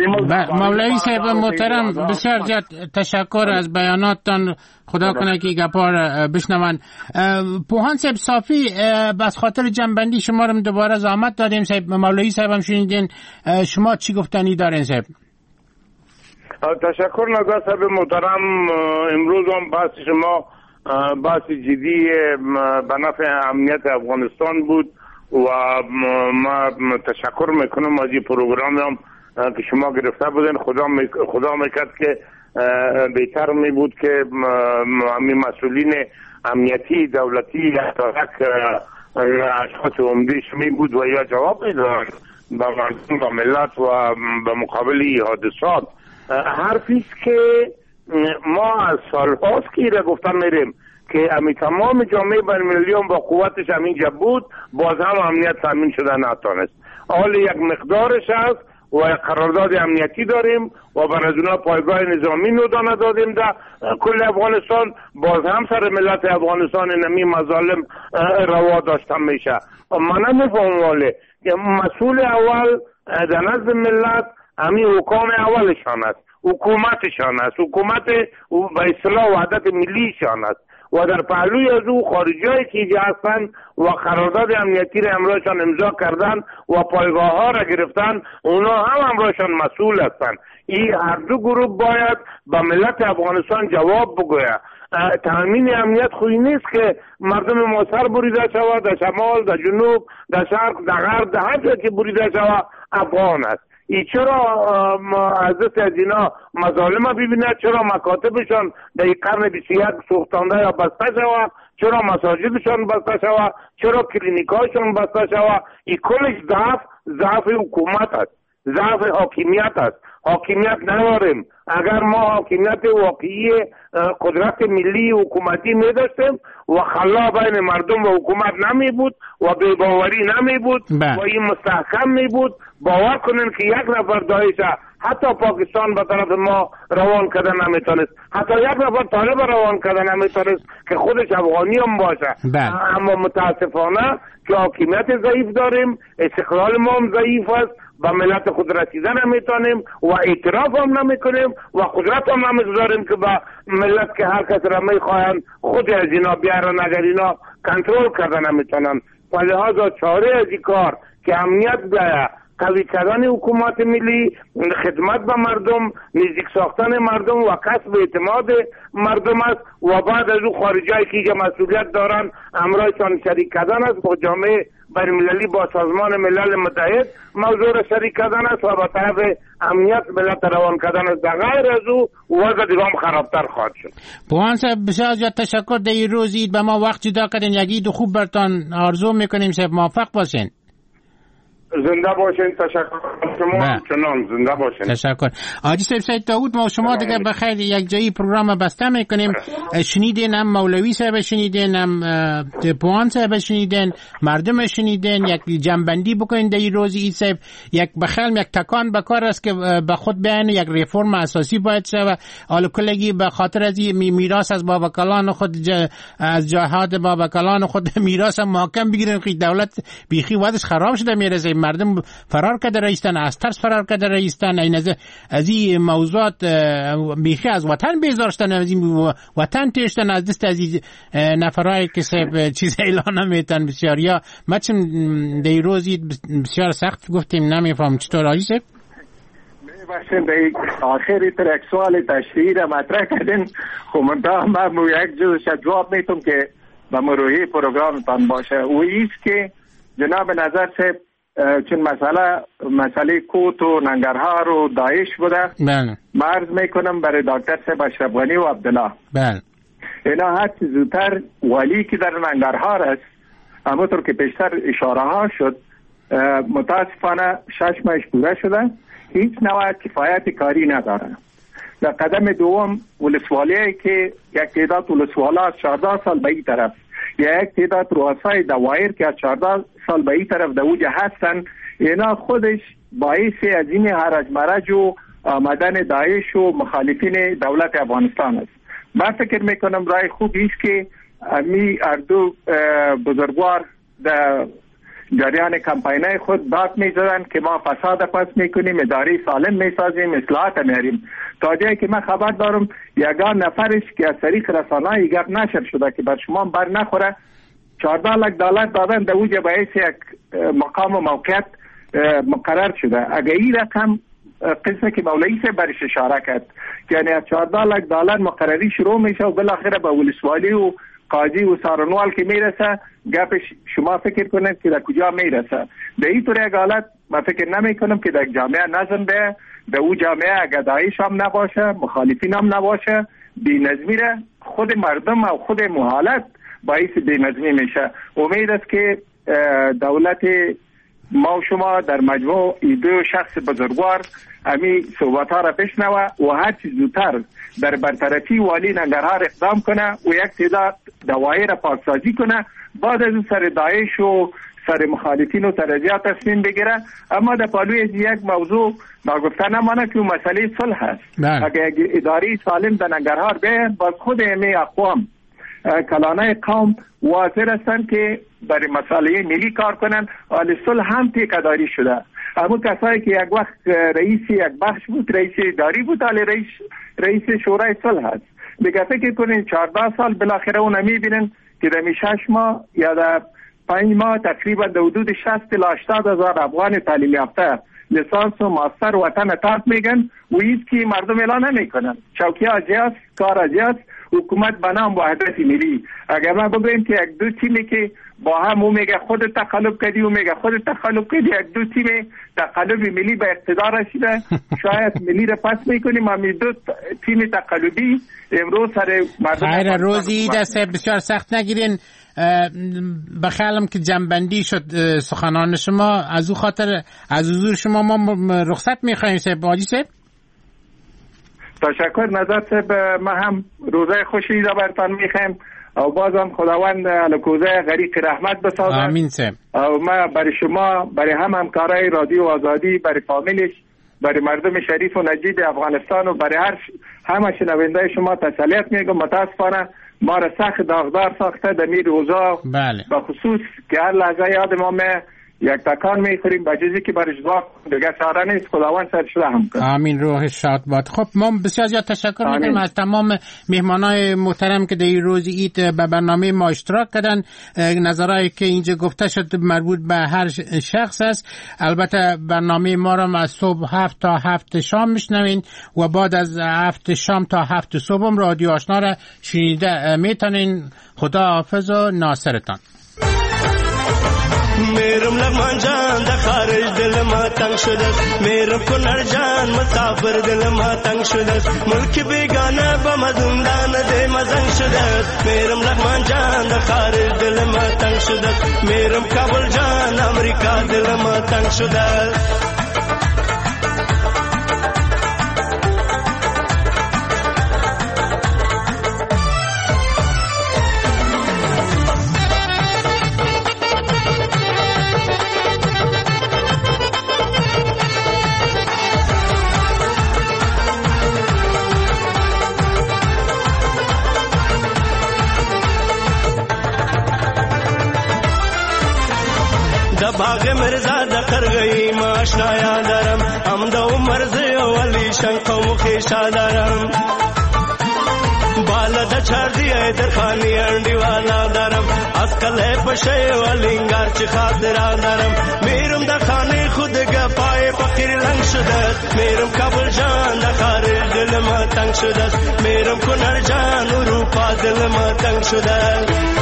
د مولوی صاحب محترم بسیار زیاد تشکر از بیاناتتان خدا کنه که گپار بشنون پوهان صاحب صافی بس خاطر جنبندی شما رو دوباره زحمت دادیم صاحب مولوی صاحب هم شنیدین شما چی گفتنی دارین صاحب تشکر نگاه صاحب محترم امروز هم بحث شما بحث جدی به نفع امنیت افغانستان بود و ما تشکر میکنم از این پروگرام هم که شما گرفته بودین خدا خدا میکرد که بهتر می بود که همین مسئولین امنیتی دولتی یک اشخاص عمدهش می بود و یا جواب میدادن به مردم و ملت و به مقابل این حادثات حرفیست که ما از سال هاست که ایره گفتن میریم که امی تمام جامعه بین‌المللی با قوتش همینجا بود باز هم امنیت تامین شده نتونست حال یک مقدارش هست و یک قرارداد امنیتی داریم و بر از اونا پایگاه نظامی نودانه دادیم در کل افغانستان باز هم سر ملت افغانستان نمی مظالم روا داشتن میشه من نمیفهم واله که مسئول اول در نزد ملت همین حکام اولشان است حکومتشان است حکومت به اصطلاح وحدت ملیشان است و در پهلوی از او خارجی که اینجا هستند و قرارداد امنیتی را امروزشان امضا کردن و پایگاه ها را گرفتن اونا هم امروزشان مسئول هستند این هر دو گروه باید به ملت افغانستان جواب بگوید تامین امنیت خوی نیست که مردم ما سر بریده شود در شمال در جنوب در شرق در غرب در هر جا که بریده شود افغان است ای چرا حضرت از اینا مظالم ببیند چرا مکاتبشان در این قرن بیست و یک سوختانده یا بسته شود چرا مساجدشان بسته شود چرا کلینیکایشان بسته شود این کلش ضعف ضعف حکومت است ضعف حاکمیت است حاکمیت نداریم اگر ما حاکمیت واقعی قدرت ملی حکومتی می داشتیم و خلا بین مردم و حکومت نمی بود و بی‌باوری نمی بود و این مستحکم می بود باور کنین که یک نفر داعش حتی پاکستان به طرف ما روان کردن نمیتونست حتی یک نفر طالب روان کردن نمیتونست که خودش افغانی هم باشه اما متاسفانه که حاکمیت ضعیف داریم استقلال ما هم ضعیف است با ملت خود رسیدن نمیتونیم و اعتراف هم نمیکنیم و قدرت هم نمیگذاریم که با ملت که هر کس را میخواهند خود از اینا بیارن اگر اینا کنترل کردن نمیتونن و لحاظا چاره از این کار که امنیت بیاید قوی کردن حکومت ملی، خدمت به مردم، نزدیک ساختن مردم و کسب اعتماد مردم است و بعد از او خارجایی که مسئولیت دارن امرایشان شریک کردن است با جامعه بین‌المللی، با سازمان ملل متحد موضوع را شریک کردن است و با طرف امنیت ملت روان کردن است. در غیر از او وضع دیگه هم خرابتر خواهد شد. پوان صاحب بسیار زیاد تشکر در این روز عید به ما وقت جدا کردین. یک عید خوب برتان آرزو میکنیم. صاحب موفق باشین. زنده باشین. تشکر شما. چنان زنده باشین. تشکر. آجی صاحب سید داود، ما شما دیگه بخیر یک جایی پروگرام بسته میکنیم. شنیدین هم مولوی صاحب شنیدین، هم پوان صاحب شنیدین، مردم شنیدین. یک جنبندی بکنین در این روز عید صاحب. یک بخیل یک تکان بکار است که به خود بیان یک ریفرم اساسی باید شود. حالا کلگی به خاطر از میراث از بابا کلان خود جا از جهاد بابا کلان خود میراث محکم بگیرن که دولت بیخی وضعش خراب شده میرسه. مردم فرار کرده رئیستن، از ترس فرار کرده رئیستن. این از از این موضوعات بیخی از وطن بیزارشتن، از این وطن تیشتن از دست از این نفرایی که سب چیز اعلان نمیتن. بسیار یا مچم دی روزی بسیار سخت گفتیم نمیفهم چطور آجی سب باشین دی آخری تر یک سوال تشریحی را مطرح کردین. خب منطقه ما یک جزش جواب میتونم که به مروحی پروگرامتان باشه. و ایست که جناب نظر سب چون مسئله مسئله کوت و ننگرهار و داعش بوده. بله. مرز میکنم برای دکتر صاحب اشرف غنی و عبدالله. بله. اینا هر چیز زودتر ولی که در ننگرهار است، همونطور که پیشتر اشاره ها شد، متاسفانه شش ماهش پوره شده، هیچ نوع کفایت کاری نداره. در قدم دوم ولسوالی که یک تعداد ولسوالا از چهارده سال به این طرف یا یک تعداد رؤسای دوایر که از چهارده سال به این طرف دوجه هستن، اینا خودش باعث از این هرج مرج و آمدن داعش و مخالفین دولت افغانستان است. من فکر میکنم رای خوب است که امی اردو بزرگوار در جریان کمپینای خود داد میزدن که ما فساد پس میکنیم، اداره سالم میسازیم، اصلاحات میاریم. تا جایی که من خبر دارم یگان نفرش که از طریق رسانه‌ای گپ نشر شده که بر شما بر نخوره، چهارده لک دلار دادن در اوج باعث یک مقام و موقعیت مقرر شده. اگر این رقم قصه که مولوی سے برش اشاره کرد که یعنی از چهارده لک دلار مقرری شروع میشه و بالاخره به ولسوالی و قاضی و سارنوال که میرسه، گپش شما فکر کنید که در کجا میرسه. در این طور یک حالت من فکر نمی کنم که در جامعه نظم به در او جامعه اگر داعش هم نباشه، مخالفین هم نباشه، بی‌نظمی را خود مردم و خود محالت باعث بی‌نظمی میشه. امید است که دولت ما و شما در مجموع ای دو شخص بزرگوار امی صحبت ها را بشنوه و هر چیز زودتر در برطرفی والی ننگرهار اقدام کنه و یک تعداد دوایر پاکسازی کنه، بعد از سر داعش و سر مخالفین و ترجیح تصمیم بگیره. اما در پالوی از یک موضوع ناگفته نمانه که مسئله صلح است. اگر اداره سالم در ننگرهار به باز خود امی اقوام کلانه قوم واضح هستند که برای مسئله ملی کار کنن. حال صلح هم تیکداری شده. اما کسایی که یک وقت رئیس یک بخش بود، رئیس اداری بود، حال رئیس رئیس شورای صلح هست. دیگه فکر کنین چهارده سال بالاخره اون میبینن که در شش ماه یا در پنج ماه تقریبا در حدود شصت تا هشتاد هزار افغان تعلیم یافته لیسانس و ماستر وطن ترک میگن و هیچ کی مردم اعلان نمیکنن. چوکی آجیاس، کار آجیاس، حکومت به نام وحدت ملی. اگر ما بگویم که یک دو تیمی که با هم او میگه خود تقلب کردی و میگه خود تقلب کردی، یک دو تیم تقلب ملی به اقتدار رسیده، شاید ملی را پس میکنیم. امی دو تیم تقلبی امروز سر مردم خیر روزی دست بسیار سخت نگیرین. بخیالم که جنبندی شد سخنان شما، از او خاطر از حضور شما ما رخصت میخواییم. سب باجی سب تشکر نظر سب، ما هم روزه خوشی را برتان میخوایم و بازم خداوند الکوزه غریق رحمت بسازد. آمین سب. و ما برای شما، برای هم همکارای رادیو آزادی، برای فامیلش، برای مردم شریف و نجیب افغانستان و برای هر همه شنونده شما تسلیت میگم. متاسفانه ما را سخت داغدار ساخته در می روزا. بله. به خصوص که هر لحظه یاد ما یک تکان میخوریم به جزی که برش دعا دیگه چاره نیست. خداوند سرش رحم کنه. آمین، روح شاد باد. خب ما بسیار زیاد تشکر میکنیم از تمام مهمانای محترم که در این روز عید به برنامه ما اشتراک کردن. نظرهایی که اینجا گفته شد مربوط به هر شخص است. البته برنامه ما را از صبح هفت تا هفت شام میشنوین و بعد از هفت شام تا هفت صبح هم رادیو آشنا را شنیده میتونین. خدا حافظ و ناصرتان. میرم لغمان جان د خارج دل ما تنگ شده، میرم کنر جان مسافر دل ما تنگ شده، ملک بیگانه با مزندان ده مزنگ شده. میرم لغمان جان د خارج دل ما تنگ شده، میرم کابل جان امریکا دل ما تنگ شده. باغ مرزا د قرغی ماشنا یادرم، ام د عمر زه ولی شنق مخ شادرم، بالا د چار دی در خانی انډی والا درم، اسکل پشه ولینګار چې خاطر درم. میرم د خانه خود گپای فقیر لنگ شده، میرم کابل جان د خارج دل ما تنگ شده، میرم کنر جان اروپا دل ما تنگ شده.